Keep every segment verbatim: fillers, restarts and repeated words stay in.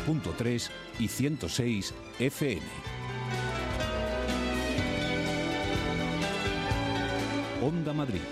punto tres y ciento seis F M. Onda Madrid.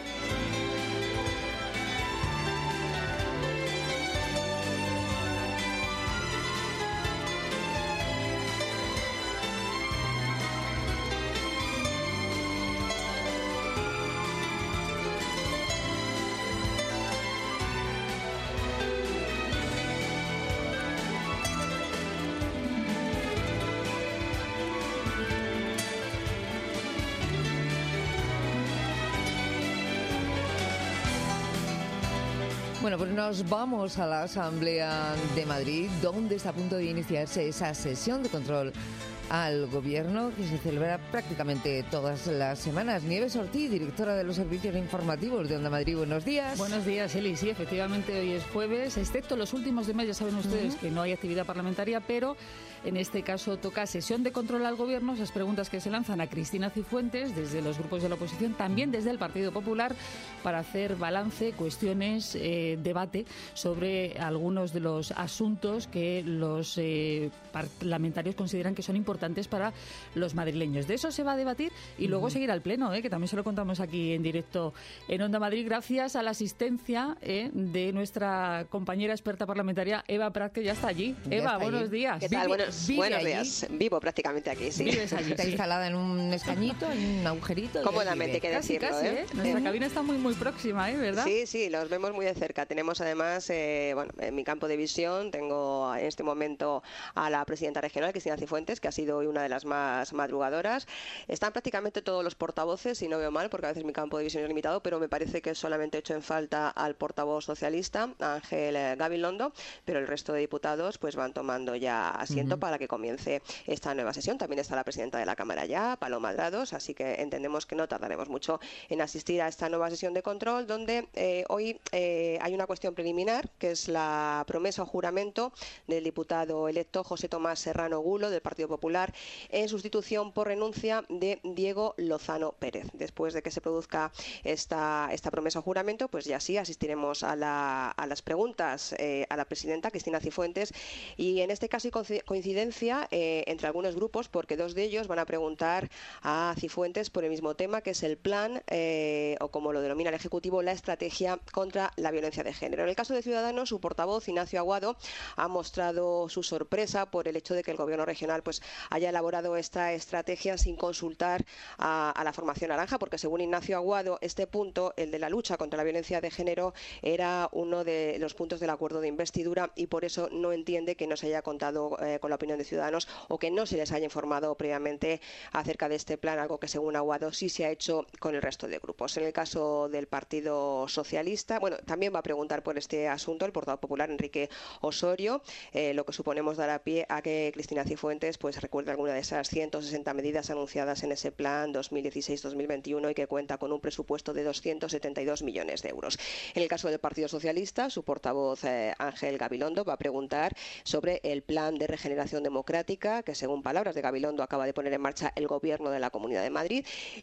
Bueno, pues nos vamos a la Asamblea de Madrid, donde está a punto de iniciarse esa sesión de control al Gobierno que se celebra prácticamente todas las semanas. Nieves Ortiz, directora de los servicios informativos de Onda Madrid, buenos días. Buenos días, Eli. Sí, efectivamente hoy es jueves, excepto los últimos de mes, ya saben ustedes uh-huh. que no hay actividad parlamentaria, pero en este caso toca sesión de control al Gobierno, esas preguntas que se lanzan a Cristina Cifuentes desde los grupos de la oposición, también desde el Partido Popular, para hacer balance, cuestiones, eh, debate sobre algunos de los asuntos que los eh, parlamentarios consideran que son importantes para los madrileños. De eso se va a debatir y luego uh-huh. seguir al Pleno, eh, que también se lo contamos aquí en directo en Onda Madrid, gracias a la asistencia eh, de nuestra compañera experta parlamentaria Eva Prat, que ya está allí. Ya Eva, está buenos allí. días. ¿Qué tal? Buenos, buenos días. Vivo prácticamente aquí, sí. Vives allí. Está instalada en un escañito, en un agujerito. Cómodamente, que casi, decirlo. Casi, ¿eh? ¿eh? Nuestra cabina está muy, muy próxima, ¿eh? ¿Verdad? Sí, sí, los vemos muy de cerca. Tenemos además, eh, bueno, en mi campo de visión, tengo en este momento a la presidenta regional, Cristina Cifuentes, que ha sido hoy una de las más madrugadoras. Están prácticamente todos los portavoces, y no veo mal, porque a veces mi campo de visión es limitado, pero me parece que solamente he hecho en falta al portavoz socialista, Ángel Gabilondo, pero el resto de diputados pues van tomando ya asiento uh-huh. para que comience esta nueva sesión. También está la presidenta de la Cámara ya, Paloma Drados, así que entendemos que no tardaremos mucho en asistir a esta nueva sesión de control, donde eh, hoy eh, hay una cuestión preliminar, que es la promesa o juramento del diputado electo José Tomás Serrano Gulo, del Partido Popular, en sustitución por renuncia de Diego Lozano Pérez. Después de que se produzca esta, esta promesa o juramento, pues ya sí asistiremos a, la, a las preguntas eh, a la presidenta Cristina Cifuentes, y en este caso hay coincidencia eh, entre algunos grupos, porque dos de ellos van a preguntar a Cifuentes por el mismo tema, que es el plan, eh, o como lo denomina el Ejecutivo, la estrategia contra la violencia de género. En el caso de Ciudadanos, su portavoz, Ignacio Aguado, ha mostrado su sorpresa por el hecho de que el Gobierno regional pues haya elaborado esta estrategia sin consultar a, a la formación naranja, porque según Ignacio Aguado, este punto, el de la lucha contra la violencia de género, era uno de los puntos del acuerdo de investidura, y por eso no entiende que no se haya contado eh, con la opinión de Ciudadanos, o que no se les haya informado previamente acerca de este plan, algo que según Aguado sí se ha hecho con el resto de grupos. En el caso del Partido Socialista, bueno, también va a preguntar por este asunto el portavoz popular Enrique Osorio, eh, lo que suponemos dará pie a que Cristina Cifuentes pues recuerde alguna de esas ciento sesenta medidas anunciadas en ese plan dos mil dieciséis dos mil veintiuno, y que cuenta con un presupuesto de doscientos setenta y dos millones de euros. En el caso del Partido Socialista, su portavoz eh, Ángel Gabilondo va a preguntar sobre el plan de regeneración democrática que, según palabras de Gabilondo, acaba de poner en marcha el Gobierno de la Comunidad de Madrid,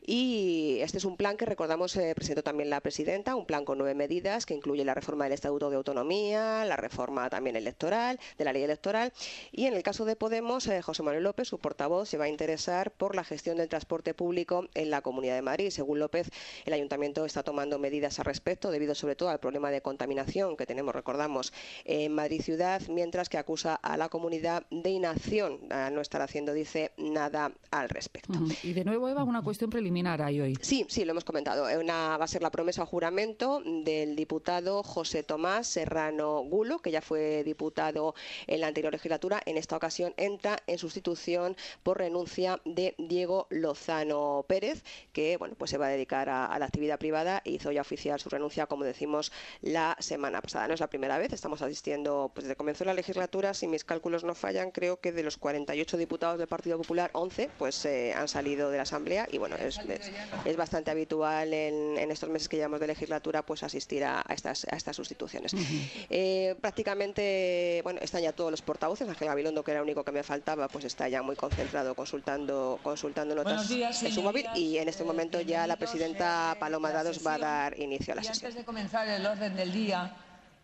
y este es un plan que, recordamos, eh, presentó también la presidenta, un plan con nueve medidas que incluye la reforma del Estatuto de Autonomía, la reforma también electoral, de la ley electoral, y en el caso de Podemos, eh, José Manuel López, su portavoz, se va a interesar por la gestión del transporte público en la Comunidad de Madrid. Según López, el Ayuntamiento está tomando medidas al respecto, debido sobre todo al problema de contaminación que tenemos, recordamos, en Madrid ciudad, mientras que acusa a la comunidad de inacción, a no estar haciendo, dice, nada al respecto. Uh-huh. Y de nuevo, Eva, una cuestión preliminar hay hoy. Sí, sí, lo hemos comentado. Una, va a ser la promesa o juramento del diputado José Tomás Serrano Gulo, que ya fue diputado en la anterior legislatura. En esta ocasión entra en sustitución por renuncia de Diego Lozano Pérez, que bueno, pues se va a dedicar a, a la actividad privada, e hizo ya oficial su renuncia, como decimos, la semana pasada. No es la primera vez, estamos asistiendo pues desde que comenzó la legislatura, si mis cálculos no fallan, creo que de los cuarenta y ocho diputados del Partido Popular, once pues eh, han salido de la Asamblea, y bueno, es, es, es bastante habitual en, en estos meses que llevamos de legislatura pues asistir a, a, estas, a estas sustituciones. Uh-huh. eh, prácticamente, bueno, están ya todos los portavoces. Ángel Gabilondo, que era el único que me faltaba, pues está ya muy concentrado consultando consultando notas días, en su móvil, y en este momento ya la presidenta Paloma Drados va a dar inicio a la y sesión. Antes de comenzar el orden del día,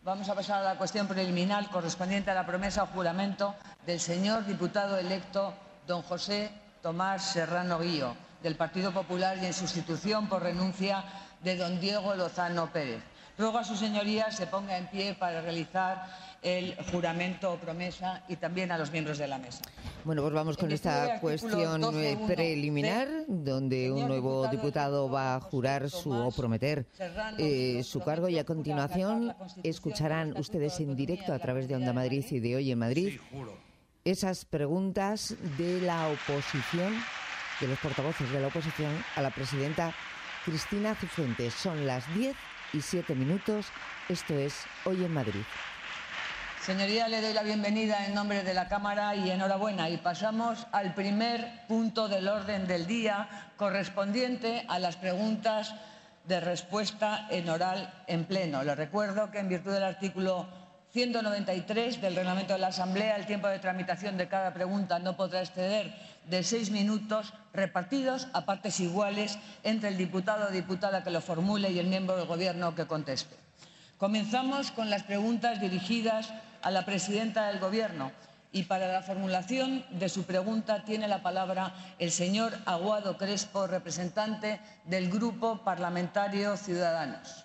Vamos a pasar a la cuestión preliminar correspondiente a la promesa o juramento del señor diputado electo don José Tomás Serrano Guío, del Partido Popular, y en sustitución por renuncia de don Diego Lozano Pérez. Ruego a sus señorías se ponga en pie para realizar el juramento o promesa, y también a los miembros de la mesa. Bueno, pues vamos con esta cuestión preliminar, donde un nuevo diputado va a jurar su o prometer eh, su cargo, y a continuación escucharán ustedes en directo a través de Onda Madrid y de Hoy en Madrid esas preguntas de la oposición, de los portavoces de la oposición, a la presidenta Cristina Cifuentes. Son las diez y siete minutos. Esto es Hoy en Madrid. Señoría, le doy la bienvenida en nombre de la Cámara y enhorabuena. Y pasamos al primer punto del orden del día, correspondiente a las preguntas de respuesta en oral en pleno. Les recuerdo que en virtud del artículo ciento noventa y tres del Reglamento de la Asamblea, el tiempo de tramitación de cada pregunta no podrá exceder de seis minutos, repartidos a partes iguales entre el diputado o diputada que lo formule y el miembro del Gobierno que conteste. Comenzamos con las preguntas dirigidas a la presidenta del Gobierno, y para la formulación de su pregunta tiene la palabra el señor Aguado Crespo, representante del Grupo Parlamentario Ciudadanos.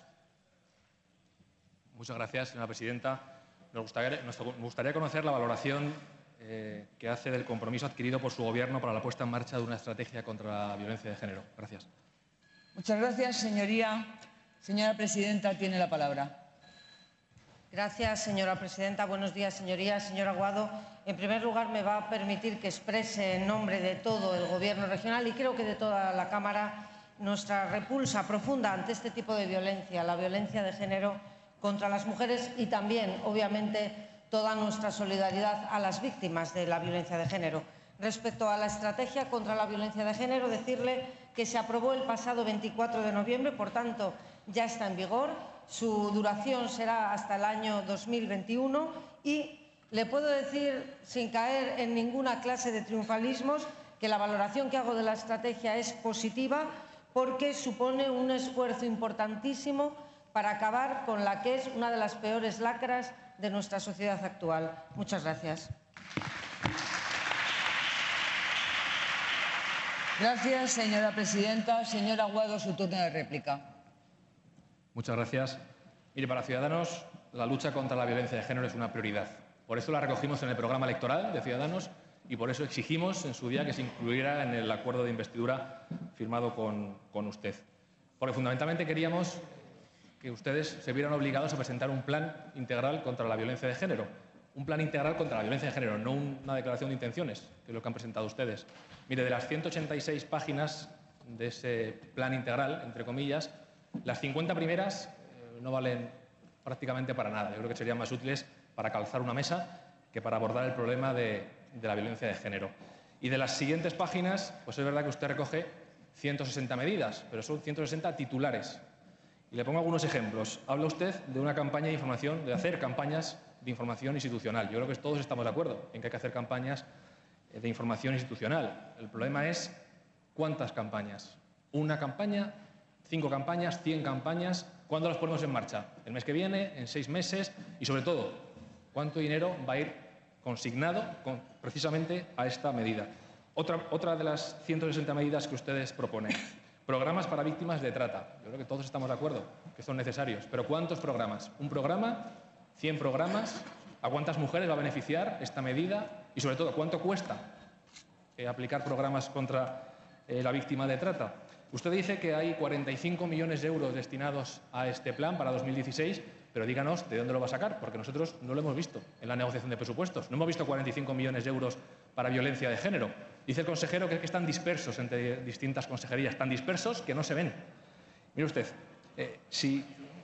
Muchas gracias, señora presidenta. Nos gustaría, nos gustaría conocer la valoración eh, que hace del compromiso adquirido por su Gobierno para la puesta en marcha de una estrategia contra la violencia de género. Gracias. Muchas gracias, señoría. Señora presidenta, tiene la palabra. Gracias, señora presidenta. Buenos días, señorías. Señor Aguado, en primer lugar, me va a permitir que exprese en nombre de todo el Gobierno regional y creo que de toda la Cámara nuestra repulsa profunda ante este tipo de violencia, la violencia de género contra las mujeres, y también, obviamente, toda nuestra solidaridad a las víctimas de la violencia de género. Respecto a la estrategia contra la violencia de género, decirle que se aprobó el pasado veinticuatro de noviembre, por tanto, ya está en vigor. Su duración será hasta el año dos mil veintiuno y le puedo decir, sin caer en ninguna clase de triunfalismos, que la valoración que hago de la estrategia es positiva, porque supone un esfuerzo importantísimo para acabar con la que es una de las peores lacras de nuestra sociedad actual. Muchas gracias. Gracias, señora presidenta. Señor Aguado, su turno de réplica. Muchas gracias. Mire, para Ciudadanos, la lucha contra la violencia de género es una prioridad. Por eso la recogimos en el programa electoral de Ciudadanos y por eso exigimos en su día que se incluyera en el acuerdo de investidura firmado con, con usted. Porque fundamentalmente queríamos que ustedes se vieran obligados a presentar un plan integral contra la violencia de género. Un plan integral contra la violencia de género, no una declaración de intenciones, que es lo que han presentado ustedes. Mire, de las ciento ochenta y seis páginas de ese plan integral, entre comillas, las cincuenta primeras eh, no valen prácticamente para nada. Yo creo que serían más útiles para calzar una mesa que para abordar el problema de, de la violencia de género. Y de las siguientes páginas, pues es verdad que usted recoge ciento sesenta medidas, pero son ciento sesenta titulares. Y le pongo algunos ejemplos. Habla usted de una campaña de información, de hacer campañas de información institucional. Yo creo que todos estamos de acuerdo en que hay que hacer campañas de información institucional. El problema es cuántas campañas. Una campaña, cinco campañas, cien campañas. ¿Cuándo las ponemos en marcha? ¿El mes que viene? ¿En seis meses? Y sobre todo, ¿cuánto dinero va a ir consignado con, precisamente a esta medida? Otra, otra de las ciento sesenta medidas que ustedes proponen. Programas para víctimas de trata. Yo creo que todos estamos de acuerdo que son necesarios. Pero ¿cuántos programas? ¿Un programa? ¿cien programas? ¿A cuántas mujeres va a beneficiar esta medida? Y sobre todo, ¿cuánto cuesta eh, aplicar programas contra eh, la víctima de trata? Usted dice que hay cuarenta y cinco millones de euros destinados a este plan para dos mil dieciséis, pero díganos de dónde lo va a sacar, porque nosotros no lo hemos visto en la negociación de presupuestos. No hemos visto cuarenta y cinco millones de euros para violencia de género. Dice el consejero que es que están dispersos entre distintas consejerías, tan dispersos que no se ven. Mire usted, eh, si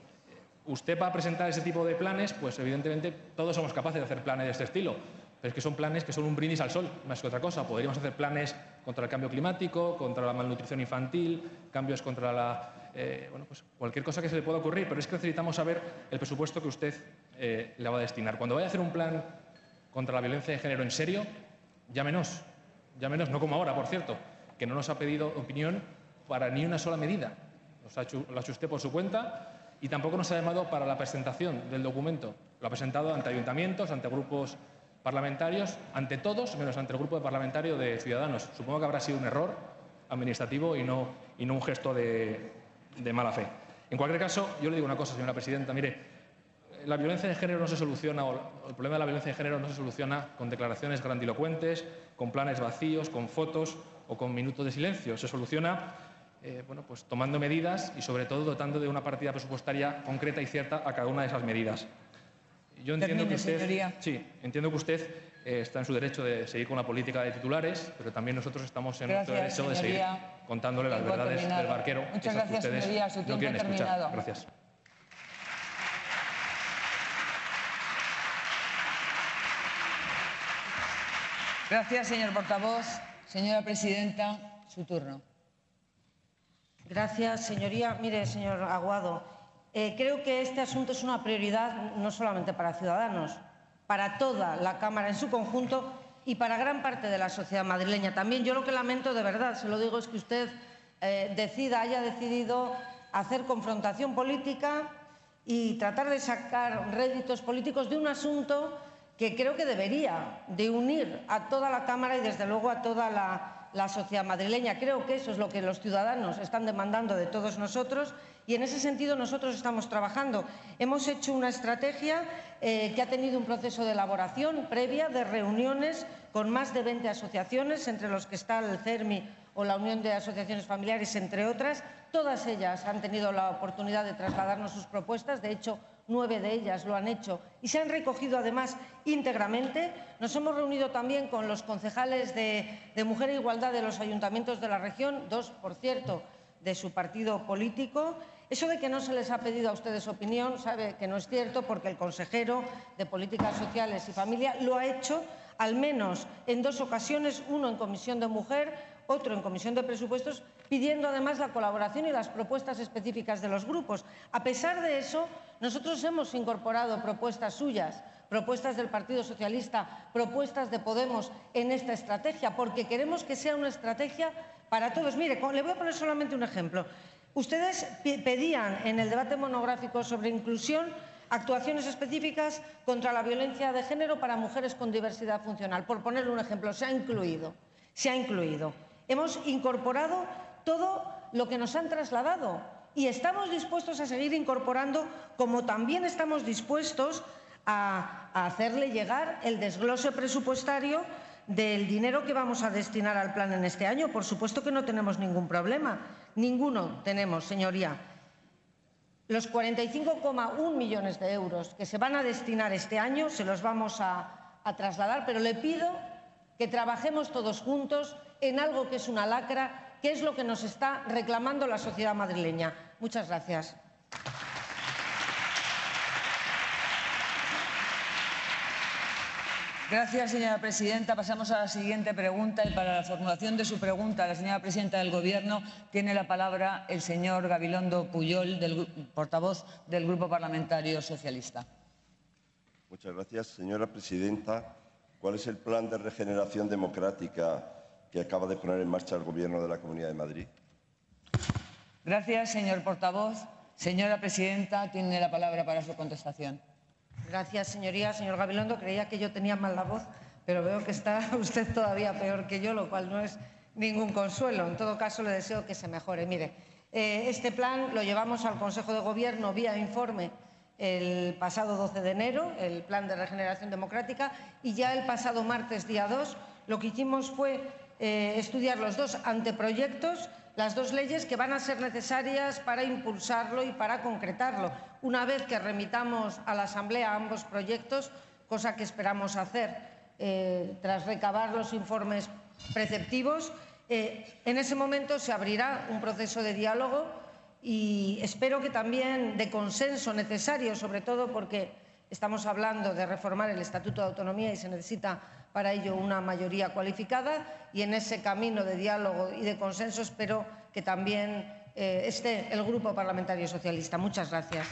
usted va a presentar ese tipo de planes, pues evidentemente todos somos capaces de hacer planes de este estilo. Pero es que son planes que son un brindis al sol, más que otra cosa. Podríamos hacer planes contra el cambio climático, contra la malnutrición infantil, cambios contra la... Eh, bueno, pues cualquier cosa que se le pueda ocurrir, pero es que necesitamos saber el presupuesto que usted eh, le va a destinar. Cuando vaya a hacer un plan contra la violencia de género en serio, llámenos. Llámenos, no como ahora, por cierto, que no nos ha pedido opinión para ni una sola medida. Nos ha hecho, lo ha hecho usted por su cuenta Y tampoco nos ha llamado para la presentación del documento. Lo ha presentado ante ayuntamientos, ante grupos parlamentarios, ante todos, menos ante el grupo parlamentario de Ciudadanos. Supongo que habrá sido un error administrativo y no, y no un gesto de, de mala fe. En cualquier caso, yo le digo una cosa, señora presidenta. Mire, la violencia de género no se soluciona, o el problema de la violencia de género no se soluciona con declaraciones grandilocuentes, con planes vacíos, con fotos o con minutos de silencio. Se soluciona eh, bueno, pues, tomando medidas y, sobre todo, dotando de una partida presupuestaria concreta y cierta a cada una de esas medidas. Yo entiendo Termine, que usted, señoría. sí, entiendo que usted eh, está en su derecho de seguir con la política de titulares, pero también nosotros estamos en Gracias, nuestro derecho señoría. de seguir contándole las Tiempo verdades terminado. del barquero. Muchas esas que gracias, ustedes señoría. Su no tiempo quieren escuchar. terminado. Gracias. Gracias, señor portavoz. Señora presidenta, su turno. Gracias, señoría. Mire, señor Aguado, eh, creo que este asunto es una prioridad no solamente para Ciudadanos, para toda la Cámara en su conjunto y para gran parte de la sociedad madrileña. También yo lo que lamento, de verdad, se lo digo, es que usted eh, decida, haya decidido hacer confrontación política y tratar de sacar réditos políticos de un asunto que creo que debería de unir a toda la Cámara y, desde luego, a toda la, la sociedad madrileña. Creo que eso es lo que los ciudadanos están demandando de todos nosotros y, en ese sentido, nosotros estamos trabajando. Hemos hecho una estrategia eh, que ha tenido un proceso de elaboración previa, de reuniones con más de veinte asociaciones, entre los que está el CERMI o la Unión de Asociaciones Familiares, entre otras. Todas ellas han tenido la oportunidad de trasladarnos sus propuestas. De hecho, nueve de ellas lo han hecho y se han recogido, además, íntegramente. Nos hemos reunido también con los concejales de, de Mujer e Igualdad de los ayuntamientos de la región, dos, por cierto, de su partido político. Eso de que no se les ha pedido a ustedes opinión, sabe que no es cierto, porque el consejero de Políticas Sociales y Familia lo ha hecho al menos en dos ocasiones, uno en Comisión de Mujer, otro en Comisión de Presupuestos, pidiendo además la colaboración y las propuestas específicas de los grupos. A pesar de eso, nosotros hemos incorporado propuestas suyas, propuestas del Partido Socialista, propuestas de Podemos en esta estrategia, porque queremos que sea una estrategia para todos. Mire, le voy a poner solamente un ejemplo. Ustedes pedían en el debate monográfico sobre inclusión actuaciones específicas contra la violencia de género para mujeres con diversidad funcional. Por ponerle un ejemplo, se ha incluido. Se ha incluido. Hemos incorporado todo lo que nos han trasladado y estamos dispuestos a seguir incorporando, como también estamos dispuestos a, a hacerle llegar el desglose presupuestario del dinero que vamos a destinar al plan en este año. Por supuesto que no tenemos ningún problema. Ninguno tenemos, señoría. Los cuarenta y cinco coma uno millones de euros que se van a destinar este año se los vamos a, a trasladar, pero le pido que trabajemos todos juntos en algo que es una lacra, que es lo que nos está reclamando la sociedad madrileña. Muchas gracias. Gracias, señora presidenta. Pasamos a la siguiente pregunta y para la formulación de su pregunta, la señora presidenta del Gobierno, tiene la palabra el señor Gabilondo Pujol, del, portavoz del Grupo Parlamentario Socialista. Muchas gracias, señora presidenta. ¿Cuál es el plan de regeneración democrática que acaba de poner en marcha el Gobierno de la Comunidad de Madrid? Gracias, señor portavoz. Señora presidenta, tiene la palabra para su contestación. Gracias, señoría. Señor Gabilondo, creía que yo tenía mal la voz, pero veo que está usted todavía peor que yo, lo cual no es ningún consuelo. En todo caso, le deseo que se mejore. Mire, eh, este plan lo llevamos al Consejo de Gobierno vía informe el pasado doce de enero, el Plan de Regeneración Democrática, y ya el pasado martes, día dos, lo que hicimos fue eh, estudiar los dos anteproyectos, las dos leyes que van a ser necesarias para impulsarlo y para concretarlo. Una vez que remitamos a la Asamblea ambos proyectos, cosa que esperamos hacer eh, tras recabar los informes preceptivos, eh, en ese momento se abrirá un proceso de diálogo y espero que también de consenso necesario, sobre todo porque estamos hablando de reformar el Estatuto de Autonomía y se necesita para ello una mayoría cualificada, y en ese camino de diálogo y de consenso espero que también eh, esté el Grupo Parlamentario Socialista. Muchas gracias.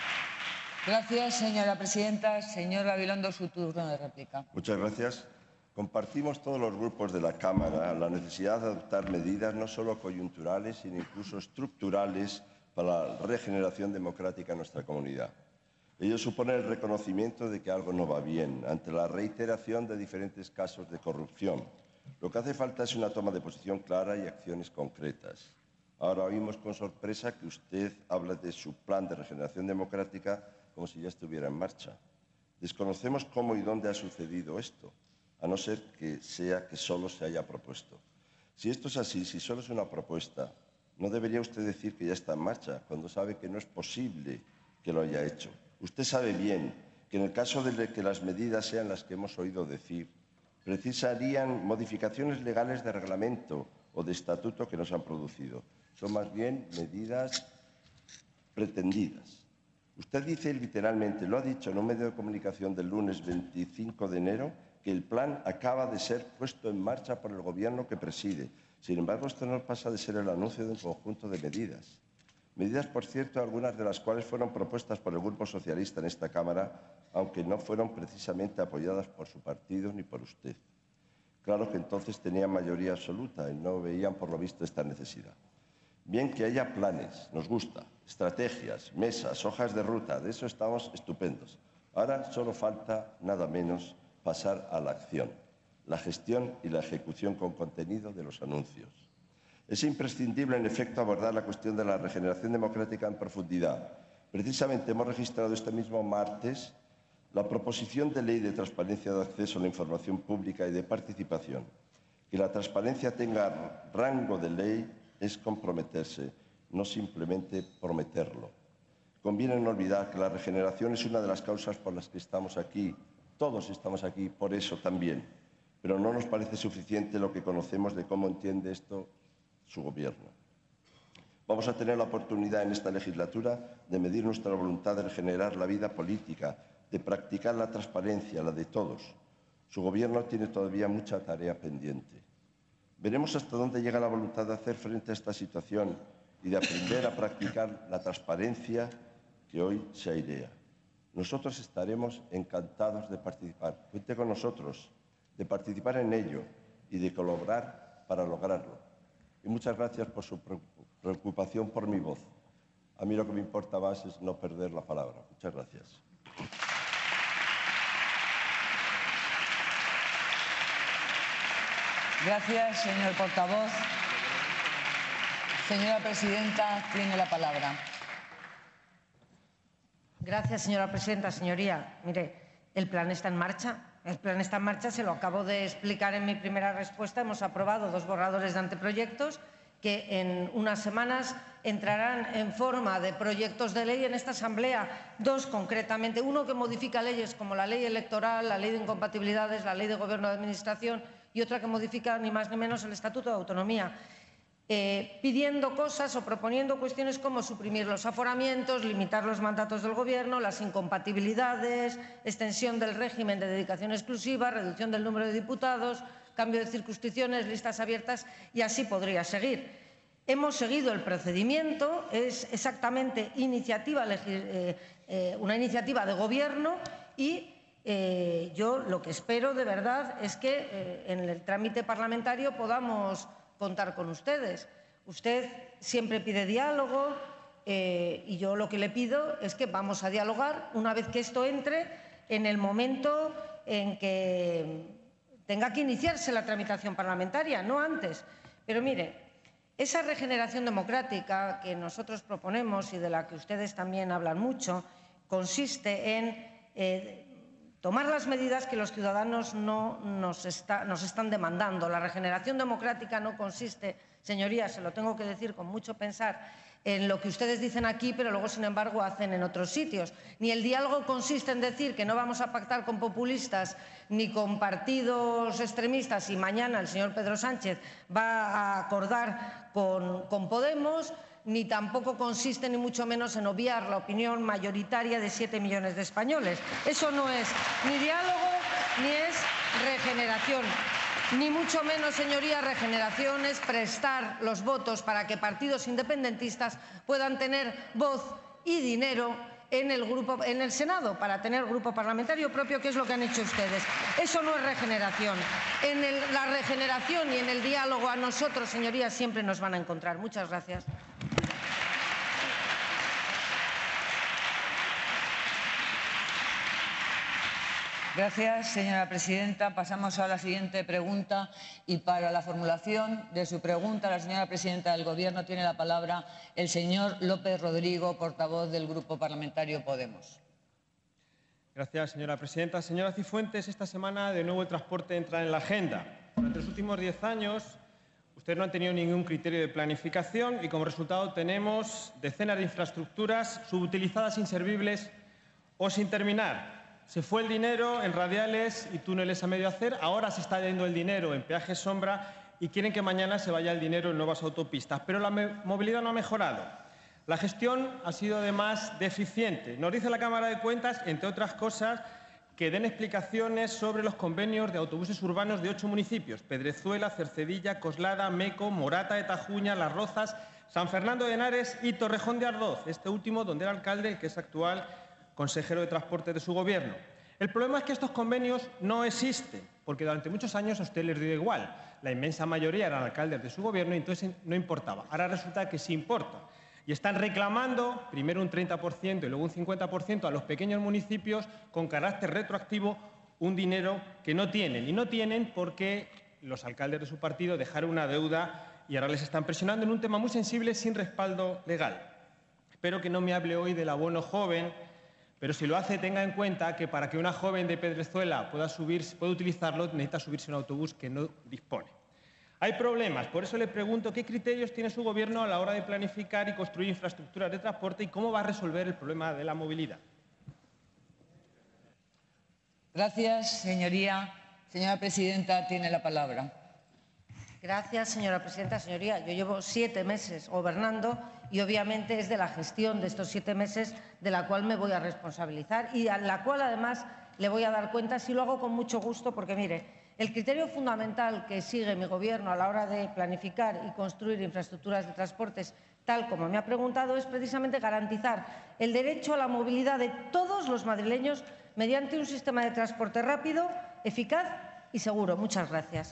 Gracias, señora presidenta. Señor Gabilondo, su turno de réplica. Muchas gracias. Compartimos todos los grupos de la Cámara la necesidad de adoptar medidas no solo coyunturales, sino incluso estructurales para la regeneración democrática en nuestra comunidad. Ello supone el reconocimiento de que algo no va bien ante la reiteración de diferentes casos de corrupción. Lo que hace falta es una toma de posición clara y acciones concretas. Ahora oímos con sorpresa que usted habla de su plan de regeneración democrática como si ya estuviera en marcha. Desconocemos cómo y dónde ha sucedido esto, a no ser que sea que solo se haya propuesto. Si esto es así, si solo es una propuesta, no debería usted decir que ya está en marcha, cuando sabe que no es posible que lo haya hecho. Usted sabe bien que en el caso de que las medidas sean las que hemos oído decir, precisarían modificaciones legales de reglamento o de estatuto que no se han producido. Son más bien medidas pretendidas. Usted dice literalmente, lo ha dicho en un medio de comunicación del lunes veinticinco de enero, que el plan acaba de ser puesto en marcha por el Gobierno que preside. Sin embargo, esto no pasa de ser el anuncio de un conjunto de medidas. Medidas, por cierto, algunas de las cuales fueron propuestas por el Grupo Socialista en esta Cámara, aunque no fueron precisamente apoyadas por su partido ni por usted. Claro que entonces tenían mayoría absoluta y no veían, por lo visto, esta necesidad. Bien que haya planes, nos gusta, estrategias, mesas, hojas de ruta, de eso estamos estupendos. Ahora solo falta, nada menos, pasar a la acción, la gestión y la ejecución con contenido de los anuncios. Es imprescindible, en efecto, abordar la cuestión de la regeneración democrática en profundidad. Precisamente hemos registrado este mismo martes la proposición de ley de transparencia de acceso a la información pública y de participación. Que la transparencia tenga rango de ley es comprometerse, no simplemente prometerlo. Conviene no olvidar que la regeneración es una de las causas por las que estamos aquí. Todos estamos aquí por eso también, pero no nos parece suficiente lo que conocemos de cómo entiende esto su Gobierno. Vamos a tener la oportunidad en esta legislatura de medir nuestra voluntad de regenerar la vida política, de practicar la transparencia, la de todos. Su Gobierno tiene todavía mucha tarea pendiente. Veremos hasta dónde llega la voluntad de hacer frente a esta situación y de aprender a practicar la transparencia que hoy se airea. Nosotros estaremos encantados de participar. Cuente con nosotros, de participar en ello y de colaborar para lograrlo. Y muchas gracias por su preocupación por mi voz. A mí lo que me importa más es no perder la palabra. Muchas gracias. Gracias, señor portavoz. Señora presidenta, tiene la palabra. Gracias, señora presidenta. Señoría, mire, el plan está en marcha. El plan está en marcha, se lo acabo de explicar en mi primera respuesta. Hemos aprobado dos borradores de anteproyectos que en unas semanas entrarán en forma de proyectos de ley en esta Asamblea. Dos concretamente, uno que modifica leyes como la ley electoral, la ley de incompatibilidades, la ley de gobierno de administración y otra que modifica ni más ni menos el Estatuto de Autonomía. Eh, pidiendo cosas o proponiendo cuestiones como suprimir los aforamientos, limitar los mandatos del Gobierno, las incompatibilidades, extensión del régimen de dedicación exclusiva, reducción del número de diputados, cambio de circunscripciones, listas abiertas y así podría seguir. Hemos seguido el procedimiento, es exactamente iniciativa, eh, eh, una iniciativa de Gobierno y eh, yo lo que espero de verdad es que eh, en el trámite parlamentario podamos contar con ustedes. Usted siempre pide diálogo eh, y yo lo que le pido es que vamos a dialogar una vez que esto entre en el momento en que tenga que iniciarse la tramitación parlamentaria, no antes. Pero mire, esa regeneración democrática que nosotros proponemos y de la que ustedes también hablan mucho, consiste en eh, tomar las medidas que los ciudadanos no nos, está, nos están demandando. La regeneración democrática no consiste, señorías, se lo tengo que decir con mucho pensar, en lo que ustedes dicen aquí, pero luego, sin embargo, hacen en otros sitios. Ni el diálogo consiste en decir que no vamos a pactar con populistas ni con partidos extremistas y mañana el señor Pedro Sánchez va a acordar con, con Podemos, ni tampoco consiste, ni mucho menos, en obviar la opinión mayoritaria de siete millones de españoles. Eso no es ni diálogo ni es regeneración. Ni mucho menos, señoría, regeneración es prestar los votos para que partidos independentistas puedan tener voz y dinero en el, grupo, en el Senado para tener grupo parlamentario propio, que es lo que han hecho ustedes. Eso no es regeneración. En el, la regeneración y en el diálogo a nosotros, señorías, siempre nos van a encontrar. Muchas gracias. Gracias, señora presidenta. Pasamos a la siguiente pregunta y para la formulación de su pregunta, la señora presidenta del Gobierno, tiene la palabra el señor López Rodrigo, portavoz del Grupo Parlamentario Podemos. Gracias, señora presidenta. Señora Cifuentes, esta semana de nuevo el transporte entra en la agenda. Durante los últimos diez años, ustedes no han tenido ningún criterio de planificación y como resultado tenemos decenas de infraestructuras subutilizadas, inservibles o sin terminar. Se fue el dinero en radiales y túneles a medio hacer, ahora se está yendo el dinero en peajes sombra y quieren que mañana se vaya el dinero en nuevas autopistas. Pero la movilidad no ha mejorado. La gestión ha sido además deficiente. Nos dice la Cámara de Cuentas, entre otras cosas, que den explicaciones sobre los convenios de autobuses urbanos de ocho municipios: Pedrezuela, Cercedilla, Coslada, Meco, Morata de Tajuña, Las Rozas, San Fernando de Henares y Torrejón de Ardoz. Este último donde era alcalde el que es actual consejero de Transporte de su Gobierno. El problema es que estos convenios no existen, porque durante muchos años a usted les dio igual. La inmensa mayoría eran alcaldes de su Gobierno y entonces no importaba. Ahora resulta que sí importa. Y están reclamando primero un treinta por ciento y luego un cincuenta por ciento a los pequeños municipios con carácter retroactivo, un dinero que no tienen. Y no tienen porque los alcaldes de su partido dejaron una deuda y ahora les están presionando en un tema muy sensible sin respaldo legal. Espero que no me hable hoy del abono joven, pero si lo hace, tenga en cuenta que para que una joven de Pedrezuela pueda, subir, pueda utilizarlo, necesita subirse a un autobús que no dispone. Hay problemas, por eso le pregunto qué criterios tiene su Gobierno a la hora de planificar y construir infraestructuras de transporte y cómo va a resolver el problema de la movilidad. Gracias, señoría. Señora presidenta, tiene la palabra. Gracias, señora presidenta. Señoría, yo llevo siete meses gobernando y obviamente es de la gestión de estos siete meses de la cual me voy a responsabilizar y a la cual además le voy a dar cuentas y lo hago con mucho gusto porque, mire, el criterio fundamental que sigue mi Gobierno a la hora de planificar y construir infraestructuras de transportes, tal como me ha preguntado, es precisamente garantizar el derecho a la movilidad de todos los madrileños mediante un sistema de transporte rápido, eficaz y seguro. Muchas gracias.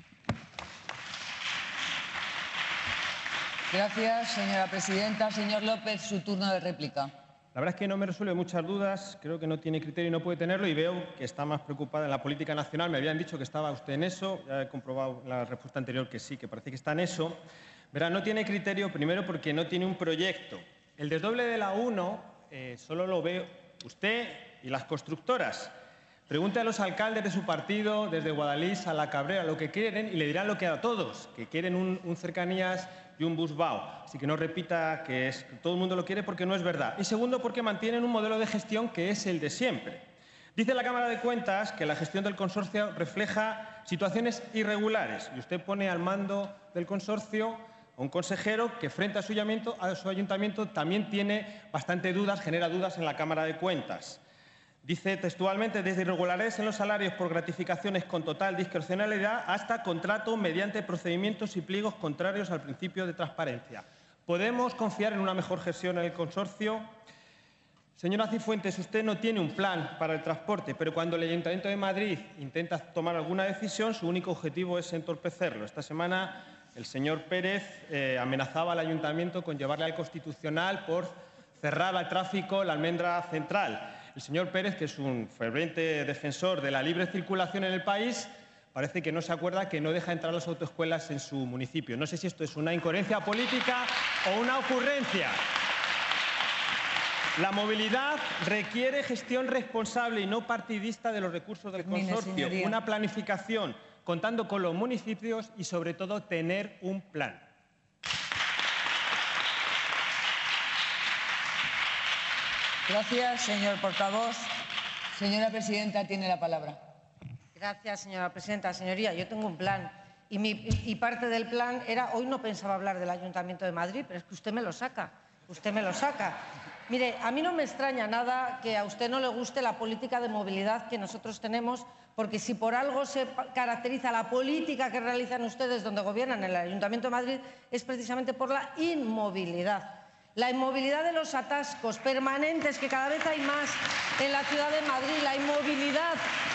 Gracias, señora presidenta. Señor López, su turno de réplica. La verdad es que no me resuelve muchas dudas, creo que no tiene criterio y no puede tenerlo y veo que está más preocupada en la política nacional. Me habían dicho que estaba usted en eso, ya he comprobado en la respuesta anterior que sí, que parece que está en eso. Verá, no tiene criterio primero porque no tiene un proyecto. El desdoble de la uno eh, solo lo ve usted y las constructoras. Pregunte a los alcaldes de su partido, desde Guadalís a La Cabrera, lo que quieren y le dirán lo que a todos, que quieren un, un cercanías y un busbao. Así que no repita que es, todo el mundo lo quiere porque no es verdad. Y segundo, porque mantienen un modelo de gestión que es el de siempre. Dice la Cámara de Cuentas que la gestión del consorcio refleja situaciones irregulares y usted pone al mando del consorcio a un consejero que frente a su ayuntamiento, a su ayuntamiento también tiene bastante dudas, genera dudas en la Cámara de Cuentas. Dice textualmente, desde irregularidades en los salarios por gratificaciones con total discrecionalidad hasta contrato mediante procedimientos y pliegos contrarios al principio de transparencia. ¿Podemos confiar en una mejor gestión en el consorcio? Señora Cifuentes, usted no tiene un plan para el transporte, pero cuando el Ayuntamiento de Madrid intenta tomar alguna decisión, su único objetivo es entorpecerlo. Esta semana el señor Pérez eh, amenazaba al Ayuntamiento con llevarle al Constitucional por cerrar al tráfico la almendra central. El señor Pérez, que es un ferviente defensor de la libre circulación en el país, parece que no se acuerda que no deja entrar las autoescuelas en su municipio. No sé si esto es una incoherencia política o una ocurrencia. La movilidad requiere gestión responsable y no partidista de los recursos del consorcio, una planificación contando con los municipios y, sobre todo, tener un plan. Gracias, señor portavoz. Señora presidenta, tiene la palabra. Gracias, señora presidenta. Señoría, yo tengo un plan y, mi, y parte del plan era, hoy no pensaba hablar del Ayuntamiento de Madrid, pero es que usted me lo saca, usted me lo saca. Mire, a mí no me extraña nada que a usted no le guste la política de movilidad que nosotros tenemos, porque si por algo se caracteriza la política que realizan ustedes donde gobiernan en el Ayuntamiento de Madrid, es precisamente por la inmovilidad. la inmovilidad de los atascos permanentes, que cada vez hay más en la ciudad de Madrid, la inmovilidad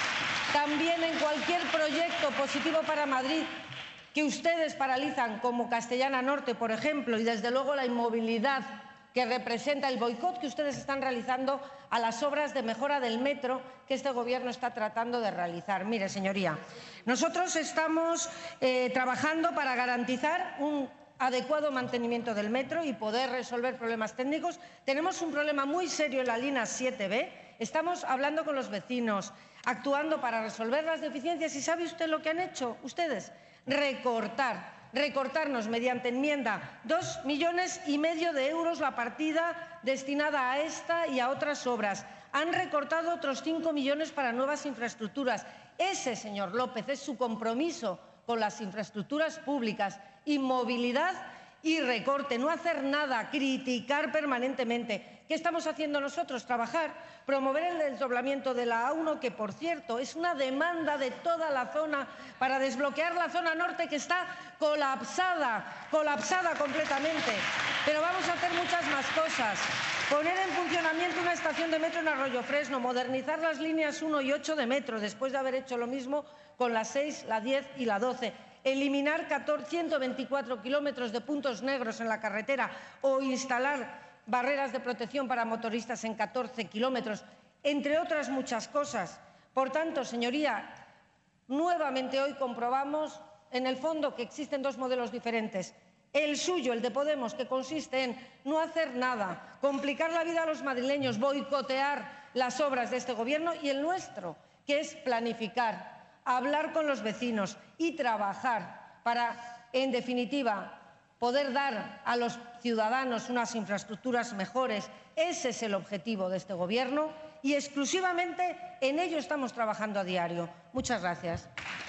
también en cualquier proyecto positivo para Madrid que ustedes paralizan, como Castellana Norte, por ejemplo, y desde luego la inmovilidad que representa el boicot que ustedes están realizando a las obras de mejora del metro que este Gobierno está tratando de realizar. Mire, señoría, nosotros estamos eh, trabajando para garantizar un adecuado mantenimiento del metro y poder resolver problemas técnicos. Tenemos un problema muy serio en la línea siete B. Estamos hablando con los vecinos, actuando para resolver las deficiencias. ¿Y sabe usted lo que han hecho ustedes? Recortar. recortarnos mediante enmienda dos millones y medio de euros la partida destinada a esta y a otras obras. Han recortado otros cinco millones para nuevas infraestructuras. Ese, señor López, es su compromiso con las infraestructuras públicas, inmovilidad y recorte, no hacer nada, criticar permanentemente. ¿Qué estamos haciendo nosotros? Trabajar, promover el desdoblamiento de la A uno, que, por cierto, es una demanda de toda la zona para desbloquear la zona norte, que está colapsada, colapsada completamente. Pero vamos a hacer muchas más cosas. Poner en funcionamiento una estación de metro en Arroyo Fresno, modernizar las líneas uno y ocho de metro, después de haber hecho lo mismo con la seis, la diez y la doce. Eliminar ciento veinticuatro kilómetros de puntos negros en la carretera o instalar barreras de protección para motoristas en catorce kilómetros, entre otras muchas cosas. Por tanto, señoría, nuevamente hoy comprobamos en el fondo que existen dos modelos diferentes. El suyo, el de Podemos, que consiste en no hacer nada, complicar la vida a los madrileños, boicotear las obras de este Gobierno, y el nuestro, que es planificar, hablar con los vecinos y trabajar para, en definitiva, poder dar a los ciudadanos unas infraestructuras mejores. Ese es el objetivo de este Gobierno y exclusivamente en ello estamos trabajando a diario. Muchas gracias.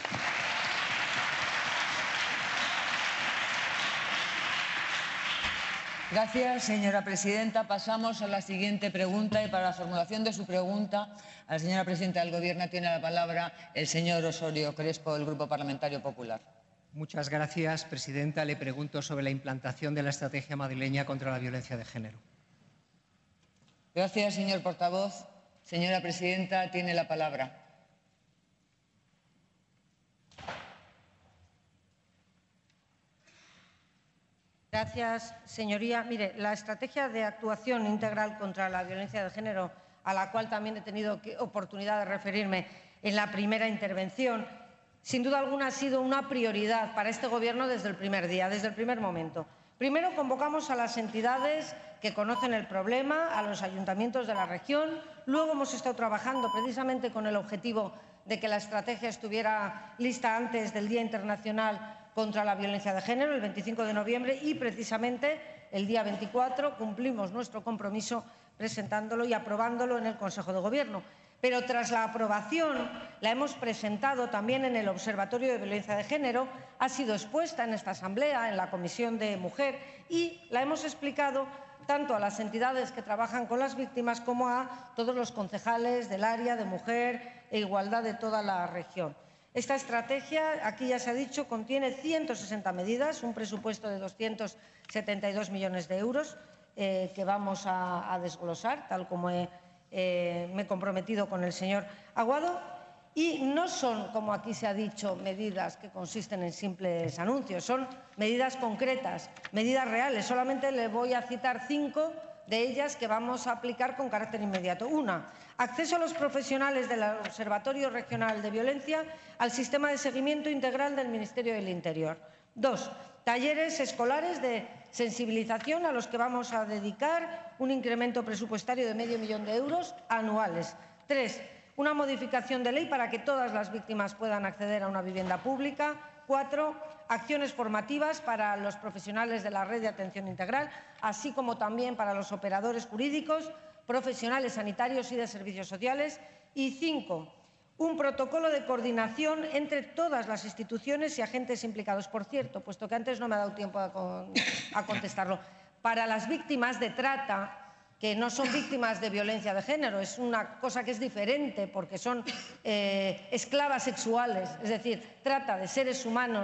Gracias, señora presidenta. Pasamos a la siguiente pregunta y para la formulación de su pregunta a la señora presidenta del Gobierno tiene la palabra el señor Osorio Crespo, del Grupo Parlamentario Popular. Muchas gracias, presidenta. Le pregunto sobre la implantación de la estrategia madrileña contra la violencia de género. Gracias, señor portavoz. Señora presidenta, tiene la palabra. Gracias, señoría. Mire, la estrategia de actuación integral contra la violencia de género, a la cual también he tenido oportunidad de referirme en la primera intervención, sin duda alguna ha sido una prioridad para este Gobierno desde el primer día, desde el primer momento. Primero convocamos a las entidades que conocen el problema, a los ayuntamientos de la región. Luego hemos estado trabajando precisamente con el objetivo de que la estrategia estuviera lista antes del Día Internacional contra la Violencia de Género, el veinticinco de noviembre, y precisamente el día veinticuatro cumplimos nuestro compromiso presentándolo y aprobándolo en el Consejo de Gobierno. Pero tras la aprobación, la hemos presentado también en el Observatorio de Violencia de Género, ha sido expuesta en esta Asamblea, en la Comisión de Mujer, y la hemos explicado tanto a las entidades que trabajan con las víctimas como a todos los concejales del área de mujer e igualdad de toda la región. Esta estrategia, aquí ya se ha dicho, contiene ciento sesenta medidas, un presupuesto de doscientos setenta y dos millones de euros eh, que vamos a, a desglosar, tal como he Eh, me he comprometido con el señor Aguado, y no son, como aquí se ha dicho, medidas que consisten en simples anuncios, son medidas concretas, medidas reales. Solamente le voy a citar cinco de ellas que vamos a aplicar con carácter inmediato. Una, acceso a los profesionales del Observatorio Regional de Violencia al sistema de seguimiento integral del Ministerio del Interior. Dos, talleres escolares de sensibilización a los que vamos a dedicar un incremento presupuestario de medio millón de euros anuales. Tres, una modificación de ley para que todas las víctimas puedan acceder a una vivienda pública. Cuatro, acciones formativas para los profesionales de la red de atención integral, así como también para los operadores jurídicos, profesionales sanitarios y de servicios sociales. Y cinco, un protocolo de coordinación entre todas las instituciones y agentes implicados. Por cierto, puesto que antes no me ha dado tiempo a, con, a contestarlo, para las víctimas de trata, que no son víctimas de violencia de género, es una cosa que es diferente porque son eh, esclavas sexuales, es decir, trata de seres humanos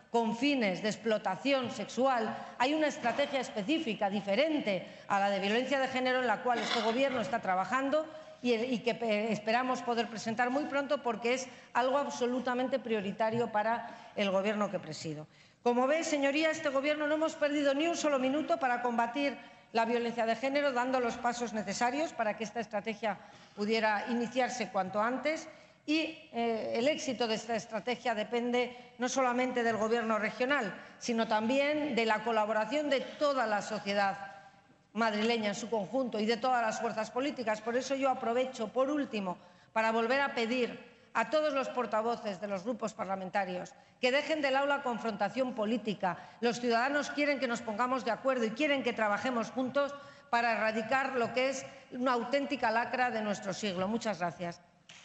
con fines de explotación sexual, hay una estrategia específica diferente a la de violencia de género en la cual este Gobierno está trabajando y, y que esperamos poder presentar muy pronto porque es algo absolutamente prioritario para el Gobierno que presido. Como ve, señoría, este Gobierno no hemos perdido ni un solo minuto para combatir la violencia de género, dando los pasos necesarios para que esta estrategia pudiera iniciarse cuanto antes. Y eh, el éxito de esta estrategia depende no solamente del Gobierno regional, sino también de la colaboración de toda la sociedad madrileña en su conjunto y de todas las fuerzas políticas. Por eso yo aprovecho, por último, para volver a pedir a todos los portavoces de los grupos parlamentarios que dejen de lado la confrontación política. Los ciudadanos quieren que nos pongamos de acuerdo y quieren que trabajemos juntos para erradicar lo que es una auténtica lacra de nuestro siglo. Muchas gracias.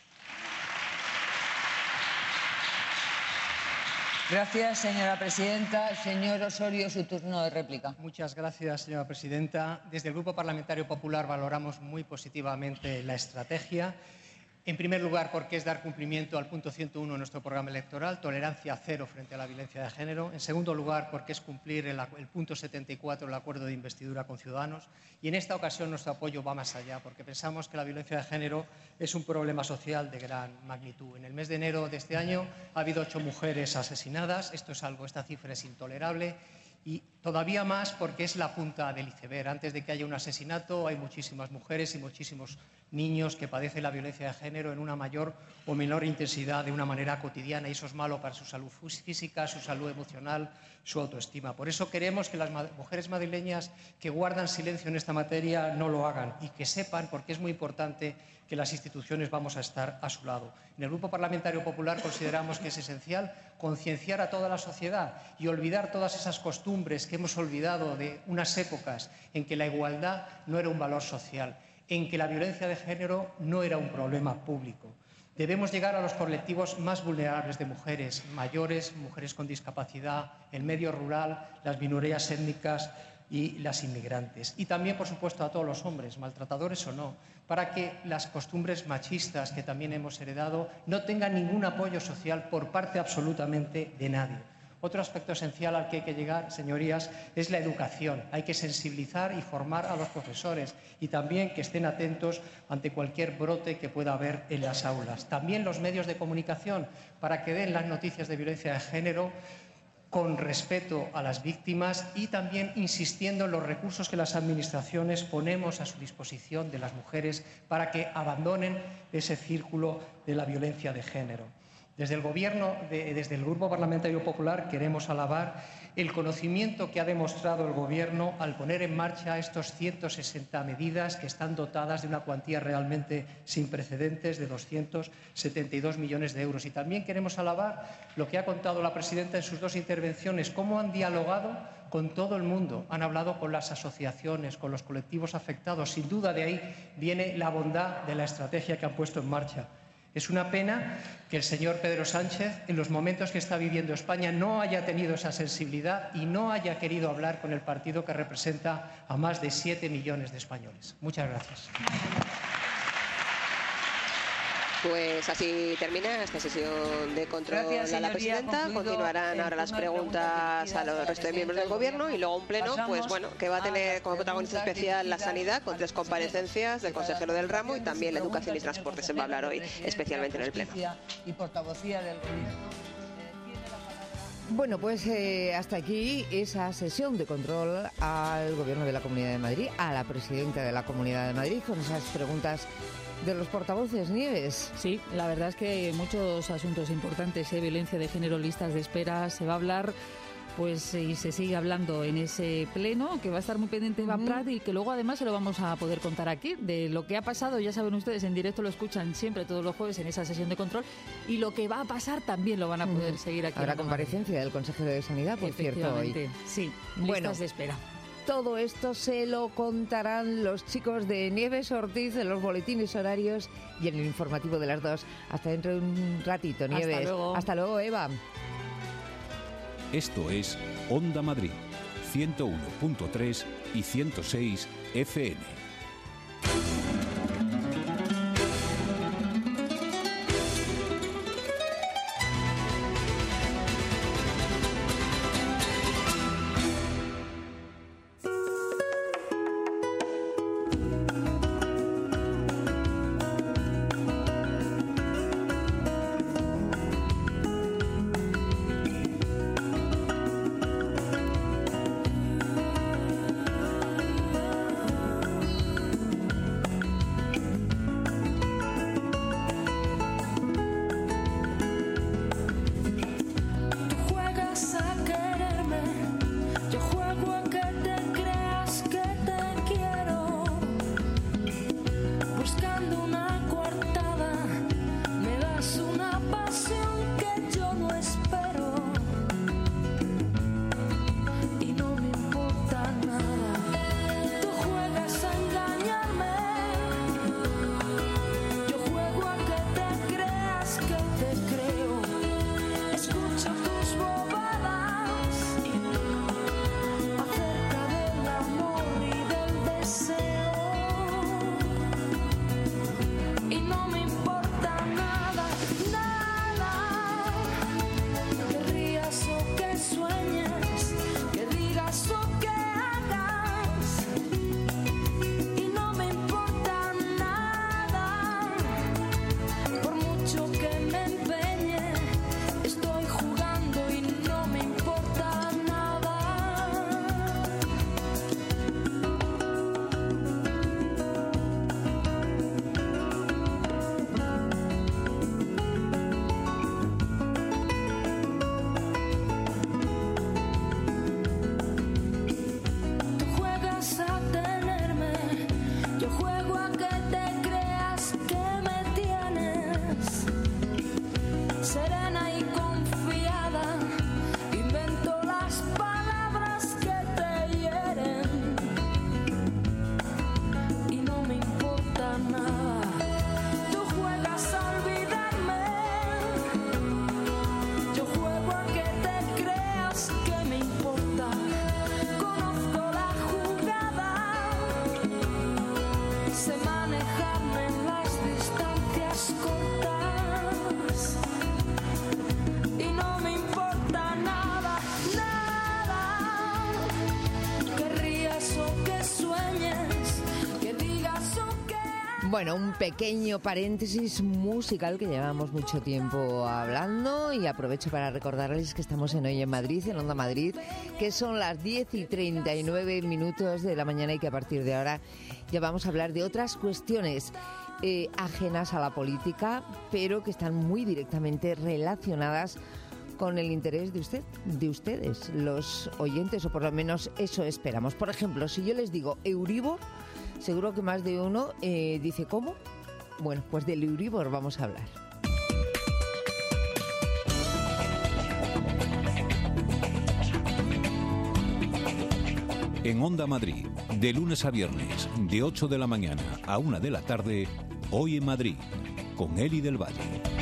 Gracias, señora presidenta. Señor Osorio, su turno de réplica. Muchas gracias, señora presidenta. Desde el Grupo Parlamentario Popular valoramos muy positivamente la estrategia. En primer lugar, porque es dar cumplimiento al punto ciento uno de nuestro programa electoral, tolerancia cero frente a la violencia de género. En segundo lugar, porque es cumplir el, el punto setenta y cuatro del acuerdo de investidura con Ciudadanos. Y en esta ocasión nuestro apoyo va más allá, porque pensamos que la violencia de género es un problema social de gran magnitud. En el mes de enero de este año ha habido ocho mujeres asesinadas. Esto es algo, esta cifra es intolerable. Y todavía más porque es la punta del iceberg. Antes de que haya un asesinato hay muchísimas mujeres y muchísimos niños que padecen la violencia de género en una mayor o menor intensidad de una manera cotidiana, y eso es malo para su salud física, su salud emocional, su autoestima. Por eso queremos que las mujeres madrileñas que guardan silencio en esta materia no lo hagan y que sepan, porque es muy importante, que las instituciones vamos a estar a su lado. En el Grupo Parlamentario Popular consideramos que es esencial concienciar a toda la sociedad y olvidar todas esas costumbres que hemos olvidado de unas épocas en que la igualdad no era un valor social, en que la violencia de género no era un problema público. Debemos llegar a los colectivos más vulnerables de mujeres, mayores, mujeres con discapacidad, el medio rural, las minorías étnicas y las inmigrantes. Y también, por supuesto, a todos los hombres, maltratadores o no, para que las costumbres machistas que también hemos heredado no tengan ningún apoyo social por parte absolutamente de nadie. Otro aspecto esencial al que hay que llegar, señorías, es la educación. Hay que sensibilizar y formar a los profesores y también que estén atentos ante cualquier brote que pueda haber en las aulas. También los medios de comunicación, para que den las noticias de violencia de género con respeto a las víctimas y también insistiendo en los recursos que las administraciones ponemos a su disposición de las mujeres para que abandonen ese círculo de la violencia de género. Desde el Gobierno, de, desde el Grupo Parlamentario Popular, queremos alabar el conocimiento que ha demostrado el Gobierno al poner en marcha estos ciento sesenta medidas que están dotadas de una cuantía realmente sin precedentes de doscientos setenta y dos millones de euros. Y también queremos alabar lo que ha contado la presidenta en sus dos intervenciones, cómo han dialogado con todo el mundo, han hablado con las asociaciones, con los colectivos afectados. Sin duda, de ahí viene la bondad de la estrategia que han puesto en marcha. Es una pena que el señor Pedro Sánchez, en los momentos que está viviendo España, no haya tenido esa sensibilidad y no haya querido hablar con el partido que representa a más de siete millones de españoles. Muchas gracias. Pues así termina esta sesión de control Gracias, a la señoría. presidenta. Continuarán ahora las preguntas a los resto de miembros del Gobierno y luego un pleno, pues bueno, que va a tener como protagonista especial la sanidad, con tres comparecencias del consejero del ramo, y también la educación y transporte se va a hablar hoy especialmente en el pleno. Y portavocía del Gobierno. Bueno, pues eh, hasta aquí esa sesión de control al Gobierno de la Comunidad de Madrid, a la presidenta de la Comunidad de Madrid, con esas preguntas de los portavoces. Nieves. Sí, la verdad es que hay muchos asuntos importantes, ¿eh? Violencia de género, listas de espera, se va a hablar, pues y se sigue hablando en ese pleno, que va a estar muy pendiente Eva Uh-huh. Prat, y que luego además se lo vamos a poder contar aquí, de lo que ha pasado. Ya saben ustedes, en directo lo escuchan siempre todos los jueves en esa sesión de control, y lo que va a pasar también lo van a poder Uh-huh. seguir aquí. Habrá en Onda comparecencia del consejero de Sanidad, por cierto, hoy. Efectivamente, sí, Bueno. listas de espera. Todo esto se lo contarán los chicos de Nieves Ortiz en los boletines horarios y en el informativo de las dos. Hasta dentro de un ratito, Nieves. Hasta luego. Hasta luego, Eva. Esto es Onda Madrid, ciento uno punto tres y ciento seis F M. Bueno, un pequeño paréntesis musical que llevamos mucho tiempo hablando y aprovecho para recordarles que estamos en Hoy en Madrid, en Onda Madrid, que son las diez y treinta y nueve minutos de la mañana y que a partir de ahora ya vamos a hablar de otras cuestiones eh, ajenas a la política, pero que están muy directamente relacionadas con el interés de usted, de ustedes, los oyentes, o por lo menos eso esperamos. Por ejemplo, si yo les digo Euribor, seguro que más de uno eh, dice ¿cómo? Bueno, pues del Euribor vamos a hablar. En Onda Madrid, de lunes a viernes, de ocho de la mañana a una de la tarde, Hoy en Madrid, con Eli del Valle.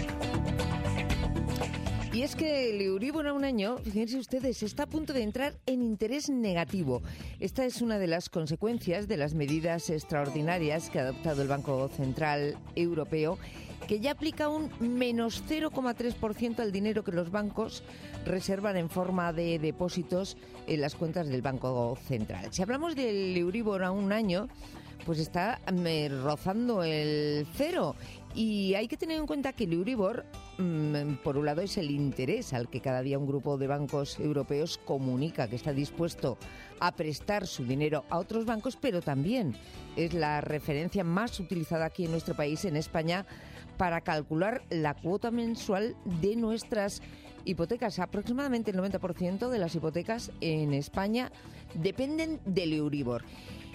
Y es que el Euribor a un año, fíjense ustedes, está a punto de entrar en interés negativo. Esta es una de las consecuencias de las medidas extraordinarias que ha adoptado el Banco Central Europeo, que ya aplica un menos cero coma tres por ciento al dinero que los bancos reservan en forma de depósitos en las cuentas del Banco Central. Si hablamos del Euribor a un año, pues está eh, rozando el cero. Y hay que tener en cuenta que el Euribor, mmm, por un lado, es el interés al que cada día un grupo de bancos europeos comunica que está dispuesto a prestar su dinero a otros bancos, pero también es la referencia más utilizada aquí en nuestro país, en España, para calcular la cuota mensual de nuestras hipotecas. Aproximadamente el noventa por ciento de las hipotecas en España dependen del Euribor.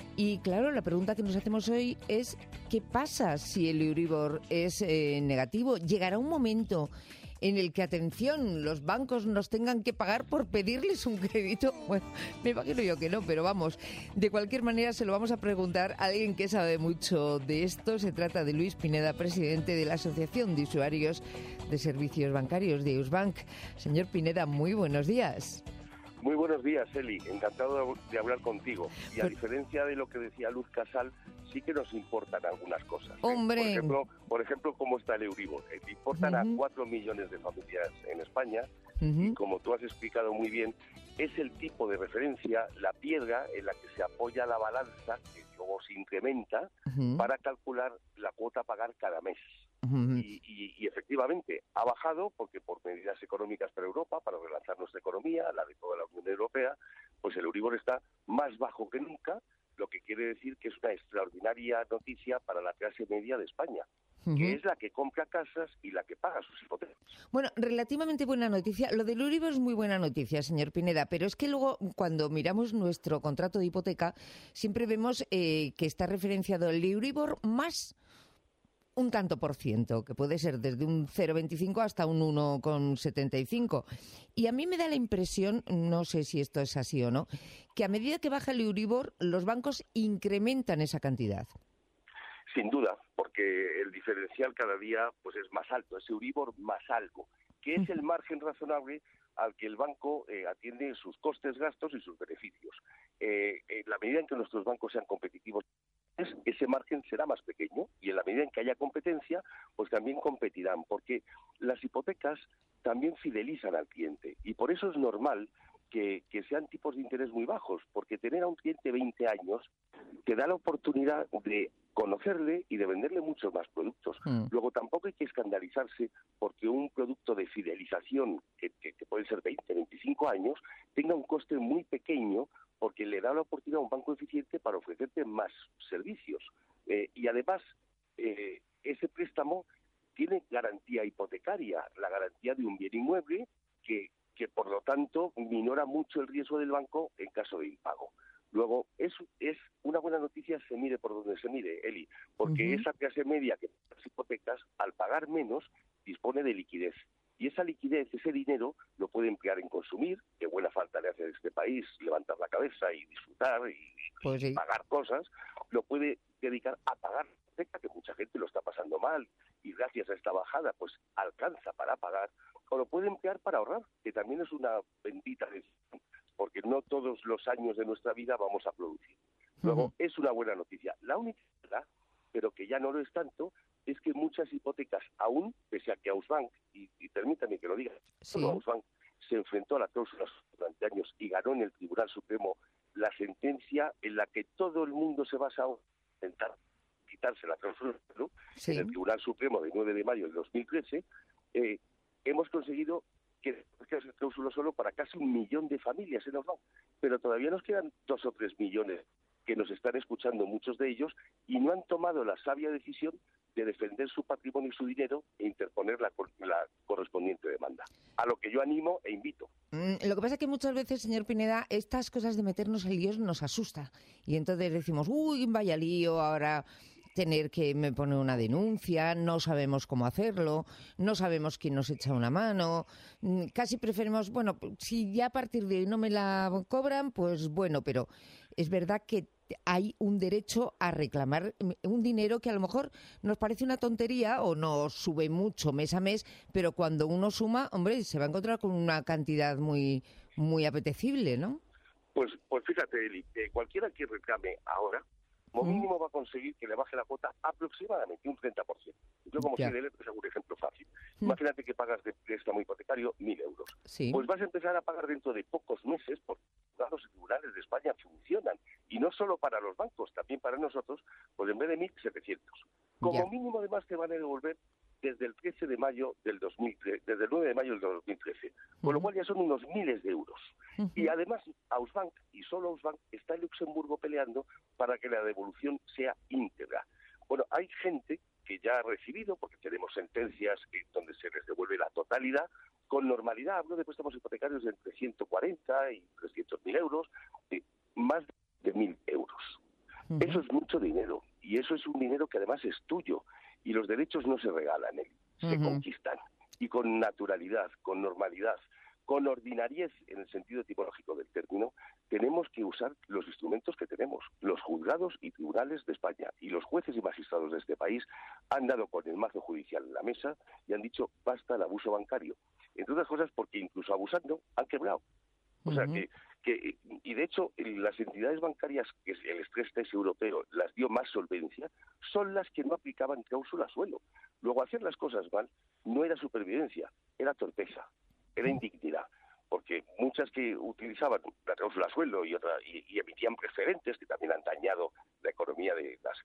Y claro, la pregunta que nos hacemos hoy es ¿qué pasa si el Euribor es eh, negativo? ¿Llegará un momento en el que, atención, los bancos nos tengan que pagar por pedirles un crédito? Bueno, me imagino yo que no, pero vamos, de cualquier manera se lo vamos a preguntar a alguien que sabe mucho de esto. Se trata de Luis Pineda, presidente de la Asociación de Usuarios de Servicios Bancarios de Eusbank. Señor Pineda, muy buenos días. Muy buenos días, Eli. Encantado de hablar contigo. Y a Pero... diferencia de lo que decía Luz Casal, sí que nos importan algunas cosas. ¿eh? ¡Hombre! Por ejemplo, por ejemplo, cómo está el Euribor. Eh, importan uh-huh. a cuatro millones de familias en España. Uh-huh. Y como tú has explicado muy bien, es el tipo de referencia, la piedra en la que se apoya la balanza, que luego se incrementa, uh-huh. para calcular la cuota a pagar cada mes. Uh-huh. Y, y, y efectivamente ha bajado porque por medidas económicas para Europa, para relanzar nuestra economía, la de toda la Unión Europea, pues el Euribor está más bajo que nunca, lo que quiere decir que es una extraordinaria noticia para la clase media de España, uh-huh. que es la que compra casas y la que paga sus hipotecas. Bueno, relativamente buena noticia. Lo del Euribor es muy buena noticia, señor Pineda, pero es que luego cuando miramos nuestro contrato de hipoteca siempre vemos eh, que está referenciado el Euribor más un tanto por ciento, que puede ser desde un cero coma veinticinco hasta un uno coma setenta y cinco. Y a mí me da la impresión, no sé si esto es así o no, que a medida que baja el Euribor, los bancos incrementan esa cantidad. Sin duda, porque el diferencial cada día pues es más alto, es Euribor más algo, que es el margen razonable al que el banco eh, atiende sus costes, gastos y sus beneficios. Eh, en la medida en que nuestros bancos sean competitivos, ese margen será más pequeño y en la medida en que haya competencia, pues también competirán, porque las hipotecas también fidelizan al cliente y por eso es normal que, que sean tipos de interés muy bajos, porque tener a un cliente veinte años te da la oportunidad de conocerle y de venderle muchos más productos. Mm. Luego tampoco hay que escandalizarse porque un producto de fidelización que, que, que puede ser veinte, veinticinco años tenga un coste muy pequeño porque le da la oportunidad a un banco eficiente para ofrecerte más servicios. Eh, y además, eh, ese préstamo tiene garantía hipotecaria, la garantía de un bien inmueble que, que por lo tanto minora mucho el riesgo del banco en caso de impago. Luego, es, es una buena noticia, se mire por donde se mire, Eli, porque uh-huh. esa clase media que paga las hipotecas, al pagar menos, dispone de liquidez. Y esa liquidez, ese dinero, lo puede emplear en consumir, que buena falta le hace a este país levantar la cabeza y disfrutar y, pues sí. y pagar cosas, lo puede dedicar a pagar la hipoteca, que mucha gente lo está pasando mal, y gracias a esta bajada, pues alcanza para pagar, o lo puede emplear para ahorrar, que también es una bendita decisión, porque no todos los años de nuestra vida vamos a producir. Luego, uh-huh. es una buena noticia. La única, pero que ya no lo es tanto, es que muchas hipotecas aún, pese a que Eusbank, y, y permítame que lo diga, sí. Eusbank se enfrentó a la cláusula durante años y ganó en el Tribunal Supremo la sentencia en la que todo el mundo se basa a intentar quitarse la cláusula, ¿no? Sí. En el Tribunal Supremo del nueve de mayo de dos mil trece, eh, hemos conseguido que esa cláusula solo para casi un millón de familias en Oslo, pero todavía nos quedan dos o tres millones que nos están escuchando, muchos de ellos, y no han tomado la sabia decisión de defender su patrimonio y su dinero e interponer la, la correspondiente demanda. A lo que yo animo e invito. Mm, lo que pasa es que muchas veces, señor Pineda, estas cosas de meternos en líos nos asusta. Y entonces decimos, uy, vaya lío, ahora tener que me poner una denuncia, no sabemos cómo hacerlo, no sabemos quién nos echa una mano. Mm, Casi preferimos, bueno, si ya a partir de hoy no me la cobran, pues bueno, pero es verdad que hay un derecho a reclamar un dinero que a lo mejor nos parece una tontería o nos sube mucho mes a mes, pero cuando uno suma, hombre, se va a encontrar con una cantidad muy muy apetecible, ¿no? Pues, pues fíjate, Eli, eh, cualquiera que reclame ahora, como mínimo va a conseguir que le baje la cuota aproximadamente un treinta por ciento. Yo como Ya. soy de L, pues hago un ejemplo fácil. Imagínate que pagas de préstamo hipotecario mil euros. Sí. Pues vas a empezar a pagar dentro de pocos meses, porque los tribunales de España funcionan. Y no solo para los bancos, también para nosotros, pues en vez de mil, setecientos. Como Ya. mínimo, además, te van a devolver desde el trece de mayo del dos mil trece, desde el nueve de mayo del dos mil trece. Con lo cual ya son unos miles de euros. Y además, Ausbank, y solo Ausbank, está en Luxemburgo peleando para que la devolución sea íntegra. Bueno, hay gente que ya ha recibido, porque tenemos sentencias eh, donde se les devuelve la totalidad, con normalidad, hablo de préstamos hipotecarios de entre ciento cuarenta y trescientos mil euros, de más de mil euros. Uh-huh. Eso es mucho dinero, y eso es un dinero que además es tuyo, y los derechos no se regalan, ¿eh? se Uh-huh. conquistan, y con naturalidad, con normalidad, con ordinariez en el sentido etimológico del término, tenemos que usar los instrumentos que tenemos. Los juzgados y tribunales de España y los jueces y magistrados de este país han dado con el mazo judicial en la mesa y han dicho basta el abuso bancario. Entre otras cosas porque incluso abusando han quebrado. O sea Ujú. que, que, y de hecho las entidades bancarias que el estrés test europeo las dio más solvencia, son las que no aplicaban cláusula suelo. Luego hacer las cosas mal no era supervivencia, era torpeza, era indignidad, porque muchas que utilizaban la cláusula suelo y, otra, y, y emitían preferentes que también han dañado la economía de las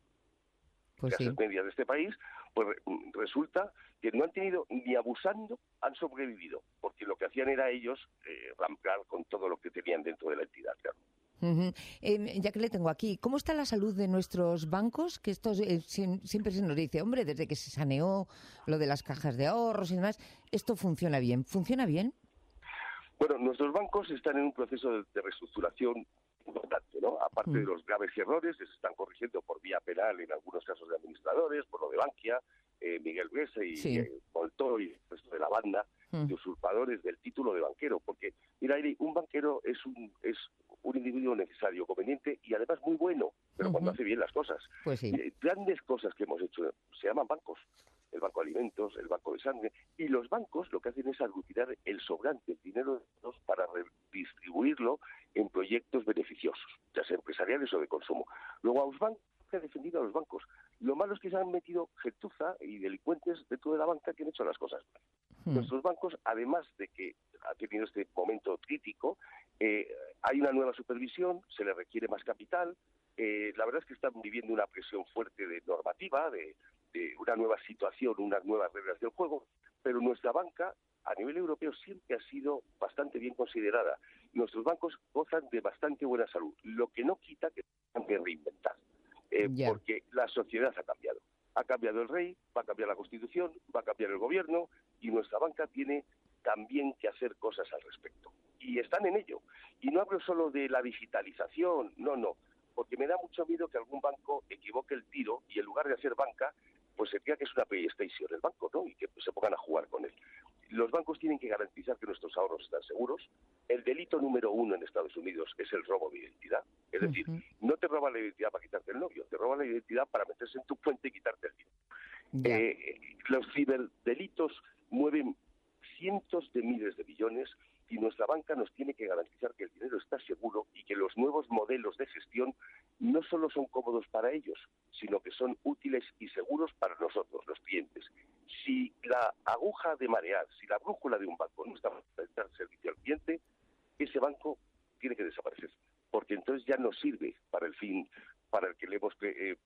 Pues sí. clases medias de este país, pues resulta que no han tenido, ni abusando, han sobrevivido, porque lo que hacían era ellos eh, rampar con todo lo que tenían dentro de la entidad, claro. Ujú. Eh, ya que le tengo aquí, ¿cómo está la salud de nuestros bancos? Que esto eh, si- siempre se nos dice, hombre, desde que se saneó lo de las cajas de ahorros y demás, esto funciona bien. ¿Funciona bien? Bueno, nuestros bancos están en un proceso de, de reestructuración importante, ¿no? Aparte Mm. de los graves errores que se están corrigiendo por vía penal en algunos casos de administradores, por lo de Bankia, eh, Miguel Blesa y Sí. eh, Moltó y el resto de la banda Mm. de usurpadores del título de banquero, porque mira, Eli, un banquero es un es un individuo necesario, conveniente y además muy bueno, pero cuando Ujú. hace bien las cosas. Pues sí. Eh, Grandes cosas que hemos hecho se llaman bancos. El Banco de Alimentos, el Banco de Sangre, y los bancos lo que hacen es aglutinar el sobrante, el dinero de todos, para redistribuirlo en proyectos beneficiosos, ya sea empresariales o de consumo. Luego, Ausbank ha defendido a los bancos. Lo malo es que se han metido gentuza y delincuentes dentro de la banca que han hecho las cosas mal. Mm. Nuestros bancos, además de que ha tenido este momento crítico, eh, hay una nueva supervisión, se les requiere más capital. Eh, la verdad es que están viviendo una presión fuerte de normativa, de, de una nueva situación, unas nuevas reglas del juego, pero nuestra banca a nivel europeo siempre ha sido bastante bien considerada. Nuestros bancos gozan de bastante buena salud, lo que no quita que tengan que reinventar, eh, Ya. porque la sociedad ha cambiado. Ha cambiado el rey, va a cambiar la Constitución, va a cambiar el gobierno y nuestra banca tiene también que hacer cosas al respecto. Y están en ello. Y no hablo solo de la digitalización, no, no, porque me da mucho miedo que algún banco equivoque el tiro y en lugar de hacer banca, pues se crea que es una PlayStation el banco, ¿no? Y que se pongan a jugar con él. Los bancos tienen que garantizar que nuestros ahorros están seguros. El delito número uno en Estados Unidos es el robo de identidad. Es decir, Ujú. no te roban la identidad para quitarte el novio, te roban la identidad para meterse en tu cuenta y quitarte el dinero. Ya. Eh, los ciberdelitos mueven cientos de miles de billones y nuestra banca nos tiene que garantizar que el dinero está seguro y que los nuevos modelos de gestión no solo son cómodos para ellos, sino que son útiles y seguros para nosotros, los clientes. Si la aguja de marear, si la brújula de un banco no está para dar servicio al cliente, ese banco tiene que desaparecer, porque entonces ya no sirve para el fin para el que le hemos eh,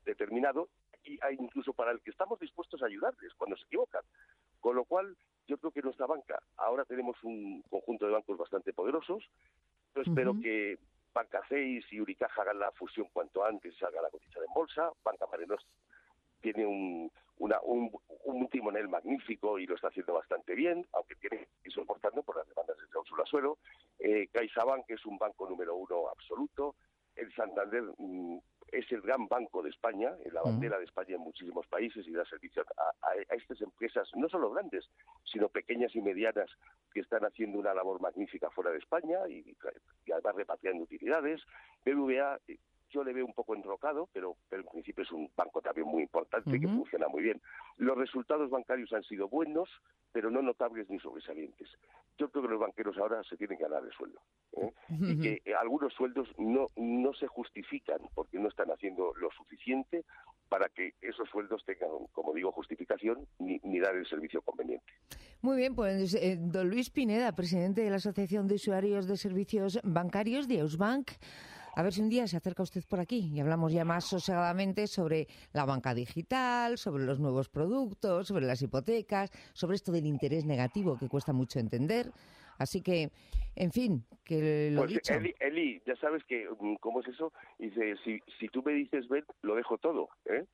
determinado, y incluso para el que estamos dispuestos a ayudarles cuando se equivocan. Con lo cual, yo creo que nuestra banca, ahora tenemos un conjunto de bancos bastante poderosos. Yo espero uh-huh. que Banca seis y Unicaja hagan la fusión cuanto antes, salga la cotizar en bolsa. Banca Mare Nostrum tiene un, una, un, un timonel magnífico y lo está haciendo bastante bien, aunque tiene que ir soportando por las demandas de cláusula suelo. Eh, CaixaBank es un banco número uno absoluto. El Santander mm, es el gran banco de España, en la bandera de España en muchísimos países, y da servicio a, a, a estas empresas, no solo grandes, sino pequeñas y medianas, que están haciendo una labor magnífica fuera de España y, y además repatriando utilidades. B B V A, yo le veo un poco enrocado, pero, pero en principio es un banco también muy importante, uh-huh. que funciona muy bien. Los resultados bancarios han sido buenos, pero no notables ni sobresalientes. Yo creo que los banqueros ahora se tienen que ganar el sueldo, ¿eh? Uh-huh. Y que eh, algunos sueldos no, no se justifican porque no están haciendo lo suficiente para que esos sueldos tengan, como digo, justificación ni, ni dar el servicio conveniente. Muy bien, pues eh, don Luis Pineda, presidente de la Asociación de Usuarios de Servicios Bancarios de Ausbank. A ver si un día se acerca usted por aquí y hablamos ya más sosegadamente sobre la banca digital, sobre los nuevos productos, sobre las hipotecas, sobre esto del interés negativo que cuesta mucho entender. Así que, en fin, que lo pues, dicho. Eli, Eli, ya sabes que, ¿cómo es eso? Dice, si, si tú me dices ven, lo dejo todo, ¿eh?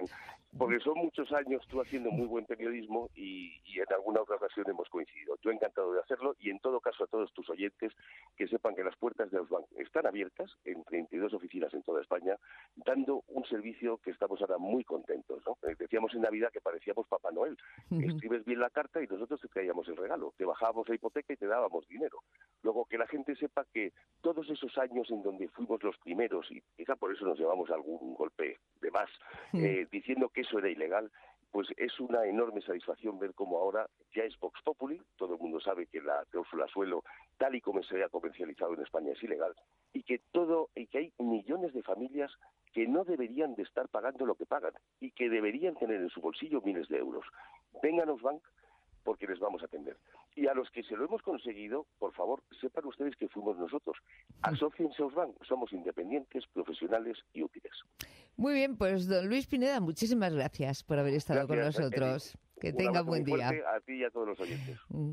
Porque son muchos años tú haciendo muy buen periodismo y, y en alguna otra ocasión hemos coincidido. Yo encantado de hacerlo y en todo caso a todos tus oyentes que sepan que las puertas de Ausbank están abiertas en treinta y dos oficinas en toda España, dando un servicio que estamos ahora muy contentos, ¿no? Decíamos en Navidad que parecíamos Papá Noel. Escribes bien la carta y nosotros te traíamos el regalo. Te bajábamos la hipoteca y te dábamos dinero. Luego, que la gente sepa que todos esos años en donde fuimos los primeros, y quizá por eso nos llevamos algún golpe de más, eh, diciendo que eso era ilegal, pues es una enorme satisfacción ver cómo ahora ya es Vox Populi. Todo el mundo sabe que la cláusula suelo, tal y como se ha comercializado en España, es ilegal, y que todo y que hay millones de familias que no deberían de estar pagando lo que pagan y que deberían tener en su bolsillo miles de euros. Vengan a Ausbank porque les vamos a atender. Y a los que se lo hemos conseguido, por favor, sepan ustedes que fuimos nosotros. Asóciense a Ausbank, somos independientes, profesionales y útiles. Muy bien, pues don Luis Pineda, muchísimas gracias por haber estado gracias, con nosotros. Eli. Que Un tenga buen día. A ti y a todos los oyentes. Mm.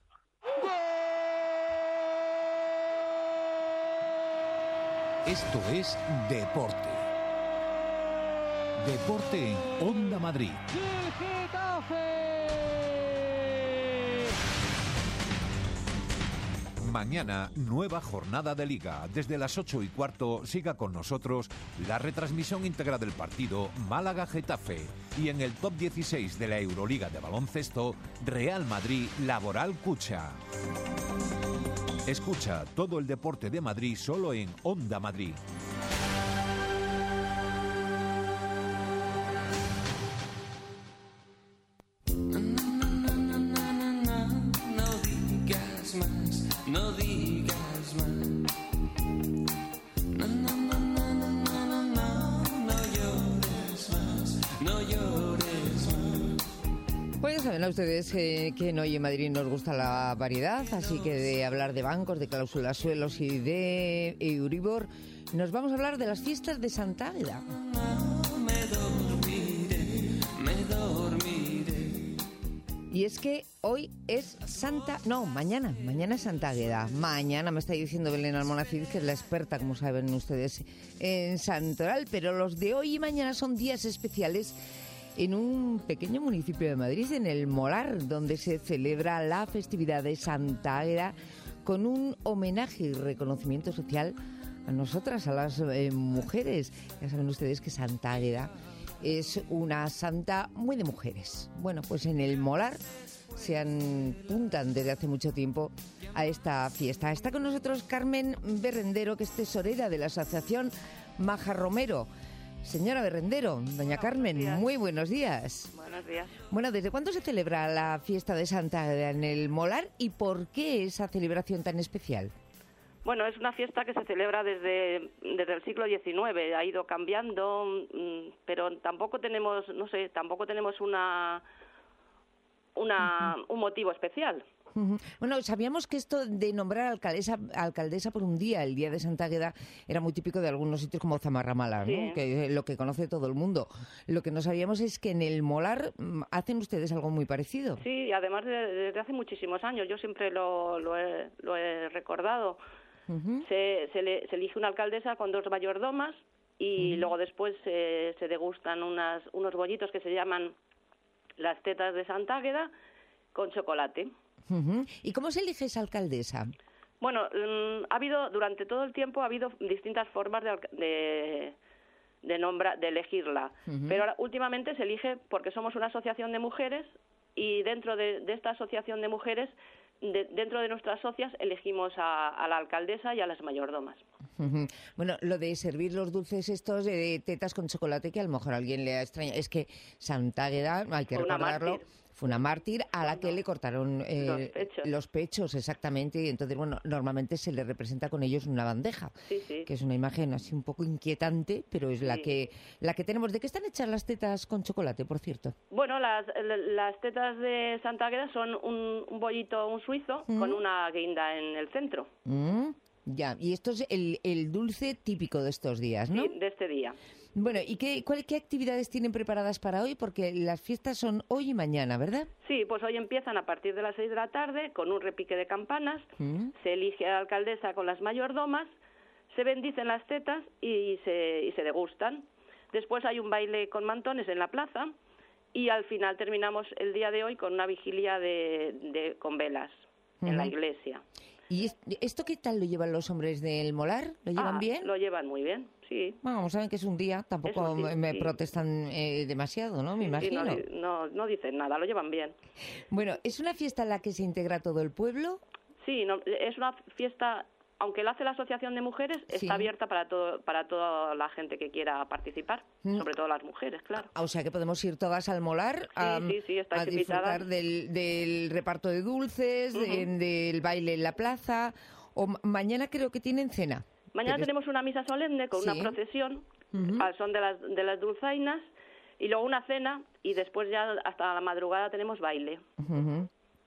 Esto es Deporte. Deporte en Onda Madrid. Mañana, nueva jornada de Liga. Desde las ocho y cuarto, siga con nosotros la retransmisión íntegra del partido Málaga-Getafe. Y en el top dieciséis de la Euroliga de baloncesto, Real Madrid-Laboral Cucha. Escucha todo el deporte de Madrid solo en Onda Madrid. Saben ustedes eh, que en Hoy en Madrid nos gusta la variedad, así que de hablar de bancos, de cláusulas suelos y de Euribor, nos vamos a hablar de las fiestas de Santa Águeda. Me dormiré, me dormiré. Y es que hoy es Santa... No, mañana, mañana es Santa Águeda. Mañana me está diciendo Belén Almonacid, que es la experta, como saben ustedes, en santoral, pero los de hoy y mañana son días especiales en un pequeño municipio de Madrid, en el Molar, donde se celebra la festividad de Santa Águeda con un homenaje y reconocimiento social a nosotras, a las eh, mujeres. Ya saben ustedes que Santa Águeda es una santa muy de mujeres. Bueno, pues en el Molar se apuntan desde hace mucho tiempo a esta fiesta. Está con nosotros Carmen Berrendero, que es tesorera de la Asociación Maja Romero. Señora Berrendero, doña Carmen, buenos muy buenos días. Buenos días. Bueno, ¿desde cuándo se celebra la fiesta de Santa Águeda en el Molar y por qué esa celebración tan especial? Bueno, es una fiesta que se celebra desde, desde el siglo diecinueve, ha ido cambiando, pero tampoco tenemos, no sé, tampoco tenemos una, una uh-huh. un motivo especial. Uh-huh. Bueno, sabíamos que esto de nombrar alcaldesa, alcaldesa por un día, el día de Santa Águeda, era muy típico de algunos sitios como Zamarramala, sí. ¿no? Que es lo que conoce todo el mundo. Lo que no sabíamos es que en el Molar hacen ustedes algo muy parecido. Sí, además de, desde hace muchísimos años, yo siempre lo, lo, he, lo he recordado. Uh-huh. Se, se, le, se elige una alcaldesa con dos mayordomas y uh-huh. luego después se, se degustan unas, unos bollitos que se llaman las tetas de Santa Águeda con chocolate. Uh-huh. ¿Y cómo se elige esa alcaldesa? Bueno, um, ha habido, durante todo el tiempo ha habido distintas formas de, de, de, nombra, de elegirla, uh-huh. pero ahora, últimamente se elige porque somos una asociación de mujeres y dentro de, de esta asociación de mujeres, de, dentro de nuestras socias, elegimos a, a la alcaldesa y a las mayordomas. Uh-huh. Bueno, lo de servir los dulces estos de tetas con chocolate, que a lo mejor a alguien le extraña, es que Santa Águeda, hay que recordarlo, fue una mártir a la que le cortaron eh, los, pechos. los pechos, exactamente, y entonces, bueno, normalmente se le representa con ellos una bandeja, sí, sí. que es una imagen así un poco inquietante, pero es sí. la que la que tenemos. ¿De qué están hechas las tetas con chocolate, por cierto? Bueno, las, las tetas de Santa Águeda son un, un bollito, un suizo, ¿Mm? con una guinda en el centro. ¿Mm? Ya, y esto es el, el dulce típico de estos días, ¿no? Sí, de este día. Bueno, ¿y qué, cuál, qué actividades tienen preparadas para hoy? Porque las fiestas son hoy y mañana, ¿verdad? Sí, pues hoy empiezan a partir de las seis de la tarde con un repique de campanas, ¿Mm? se elige a la alcaldesa con las mayordomas, se bendicen las tetas y se, y se degustan. Después hay un baile con mantones en la plaza y al final terminamos el día de hoy con una vigilia de, de con velas uh-huh. en la iglesia. ¿Y esto qué tal lo llevan los hombres del Molar? ¿Lo llevan ah, bien? Lo llevan muy bien, sí. Bueno, como saben que es un día, tampoco Eso sí, me sí. protestan eh, demasiado, ¿no? Me sí, imagino. Sí, no, no, no dicen nada, lo llevan bien. Bueno, ¿es una fiesta en la que se integra todo el pueblo? Sí, no, es una fiesta, aunque la hace la Asociación de Mujeres, sí. está abierta para todo, para toda la gente que quiera participar, mm. sobre todo las mujeres, claro. O sea que podemos ir todas al Molar a, sí, sí, sí, a disfrutar del, del reparto de dulces, uh-huh. de, del baile en la plaza. O mañana creo que tienen cena. Mañana Pero... tenemos una misa solemne con sí. una procesión uh-huh. al son de las, de las dulzainas y luego una cena y después ya hasta la madrugada tenemos baile. Uh-huh.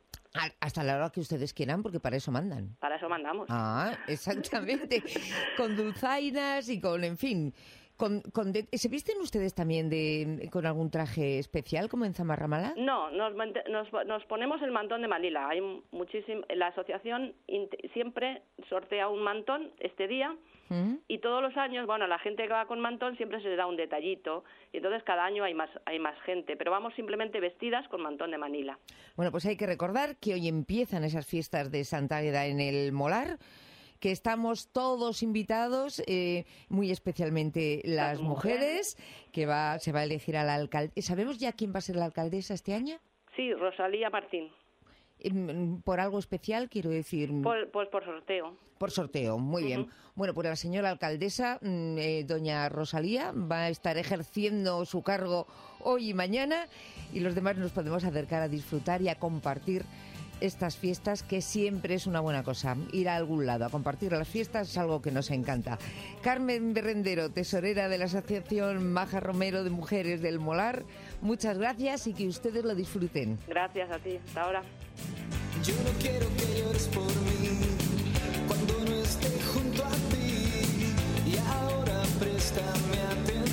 Hasta la hora que ustedes quieran, porque para eso mandan. Para eso mandamos. Ah, exactamente. Con dulzainas y con, en fin... Con, con de, ¿Se visten ustedes también de con algún traje especial, como en Zamarramala? No, nos, nos, nos ponemos el mantón de Manila. Hay muchísimo, la asociación siempre sortea un mantón este día ¿Mm? y todos los años, bueno, a la gente que va con mantón siempre se le da un detallito y entonces cada año hay más, hay más gente, pero vamos simplemente vestidas con mantón de Manila. Bueno, pues hay que recordar que hoy empiezan esas fiestas de Santa Águeda en el Molar, que estamos todos invitados, eh, muy especialmente las, las mujeres, mujeres, que va, se va a elegir a la alcaldesa. ¿Sabemos ya quién va a ser la alcaldesa este año? Sí, Rosalía Martín. ¿Por algo especial, quiero decir? Por, pues por sorteo. Por sorteo, muy uh-huh. bien. Bueno, pues la señora alcaldesa, eh, doña Rosalía, va a estar ejerciendo su cargo hoy y mañana y los demás nos podemos acercar a disfrutar y a compartir estas fiestas, que siempre es una buena cosa. Ir a algún lado a compartir las fiestas es algo que nos encanta. Carmen Berrendero, tesorera de la Asociación Maja Romero de Mujeres del Molar, muchas gracias y que ustedes lo disfruten. Gracias a ti, hasta ahora. Yo no quiero que llores por mí cuando no esté junto a ti y ahora préstame atención.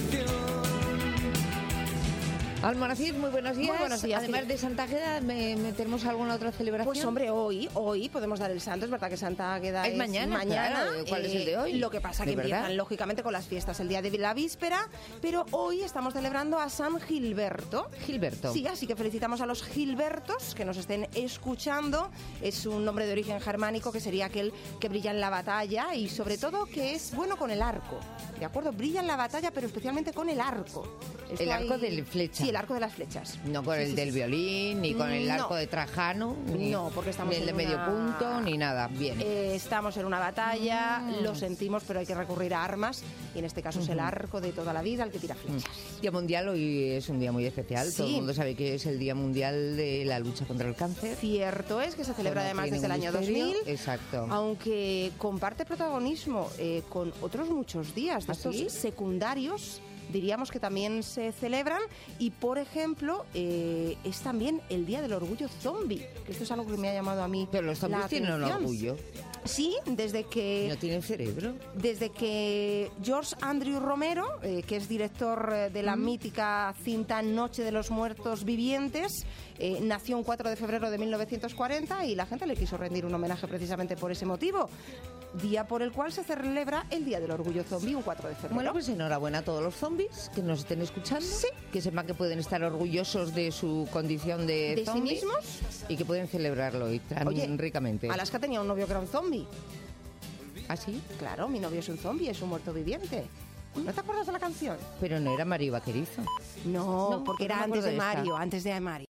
Almonacid, muy buenos días. Muy buenos días. Además sí. de Santa Águeda, ¿me, me ¿tenemos alguna otra celebración? Pues hombre, hoy hoy podemos dar el santo. Es verdad que Santa Águeda es, es mañana. mañana. Claro. ¿Cuál eh, es el de hoy? Lo que pasa que verdad? empiezan, lógicamente, con las fiestas el día de la víspera, pero hoy estamos celebrando a San Gilberto. Gilberto. Sí, así que felicitamos a los Gilbertos que nos estén escuchando. Es un nombre de origen germánico que sería aquel que brilla en la batalla y, sobre todo, que es bueno con el arco. ¿De acuerdo? Brilla en la batalla, pero especialmente con el arco. Esto el arco hay... de flecha. Sí, el arco de las flechas. No con sí, el sí, del sí. violín, ni con el no. arco de Trajano, ni, no, porque estamos ni el de en medio una... punto, ni nada. Bien. Eh, estamos en una batalla, mm. lo sentimos, pero hay que recurrir a armas, y en este caso uh-huh. es el arco de toda la vida, el que tira flechas. Mm. Día Mundial hoy es un día muy especial. Sí. Todo el mundo sabe que es el Día Mundial de la lucha contra el cáncer. Cierto es que se celebra además desde el año misterio. dos mil. Exacto. Aunque comparte protagonismo eh, con otros muchos días de ¿Ah, estos sí? secundarios diríamos que también se celebran. Y, por ejemplo, eh, es también el Día del Orgullo Zombie, que esto es algo que me ha llamado a mí. Pero los zombies tienen un orgullo. Sí, desde que... ¿No tienen cerebro? Desde que George Andrew Romero, eh, que es director eh, de la mm. mítica cinta Noche de los Muertos Vivientes, eh, nació un cuatro de febrero de mil novecientos cuarenta y la gente le quiso rendir un homenaje precisamente por ese motivo. Día por el cual se celebra el Día del Orgullo Zombie, un cuatro de febrero. Bueno, pues enhorabuena a todos los zombies que nos estén escuchando. Sí. Que sepan que pueden estar orgullosos de su condición de, ¿De zombie. sí mismos? Y que pueden celebrarlo y tan Oye, ricamente. Alaska tenía un novio que era un zombie. ¿Ah, sí? Claro, mi novio es un zombie, es un muerto viviente. ¿No te acuerdas de la canción? Pero no era Mario Vaquerizo. No, No, porque no era me antes acuerdo de de esta. Mario, antes de Mario.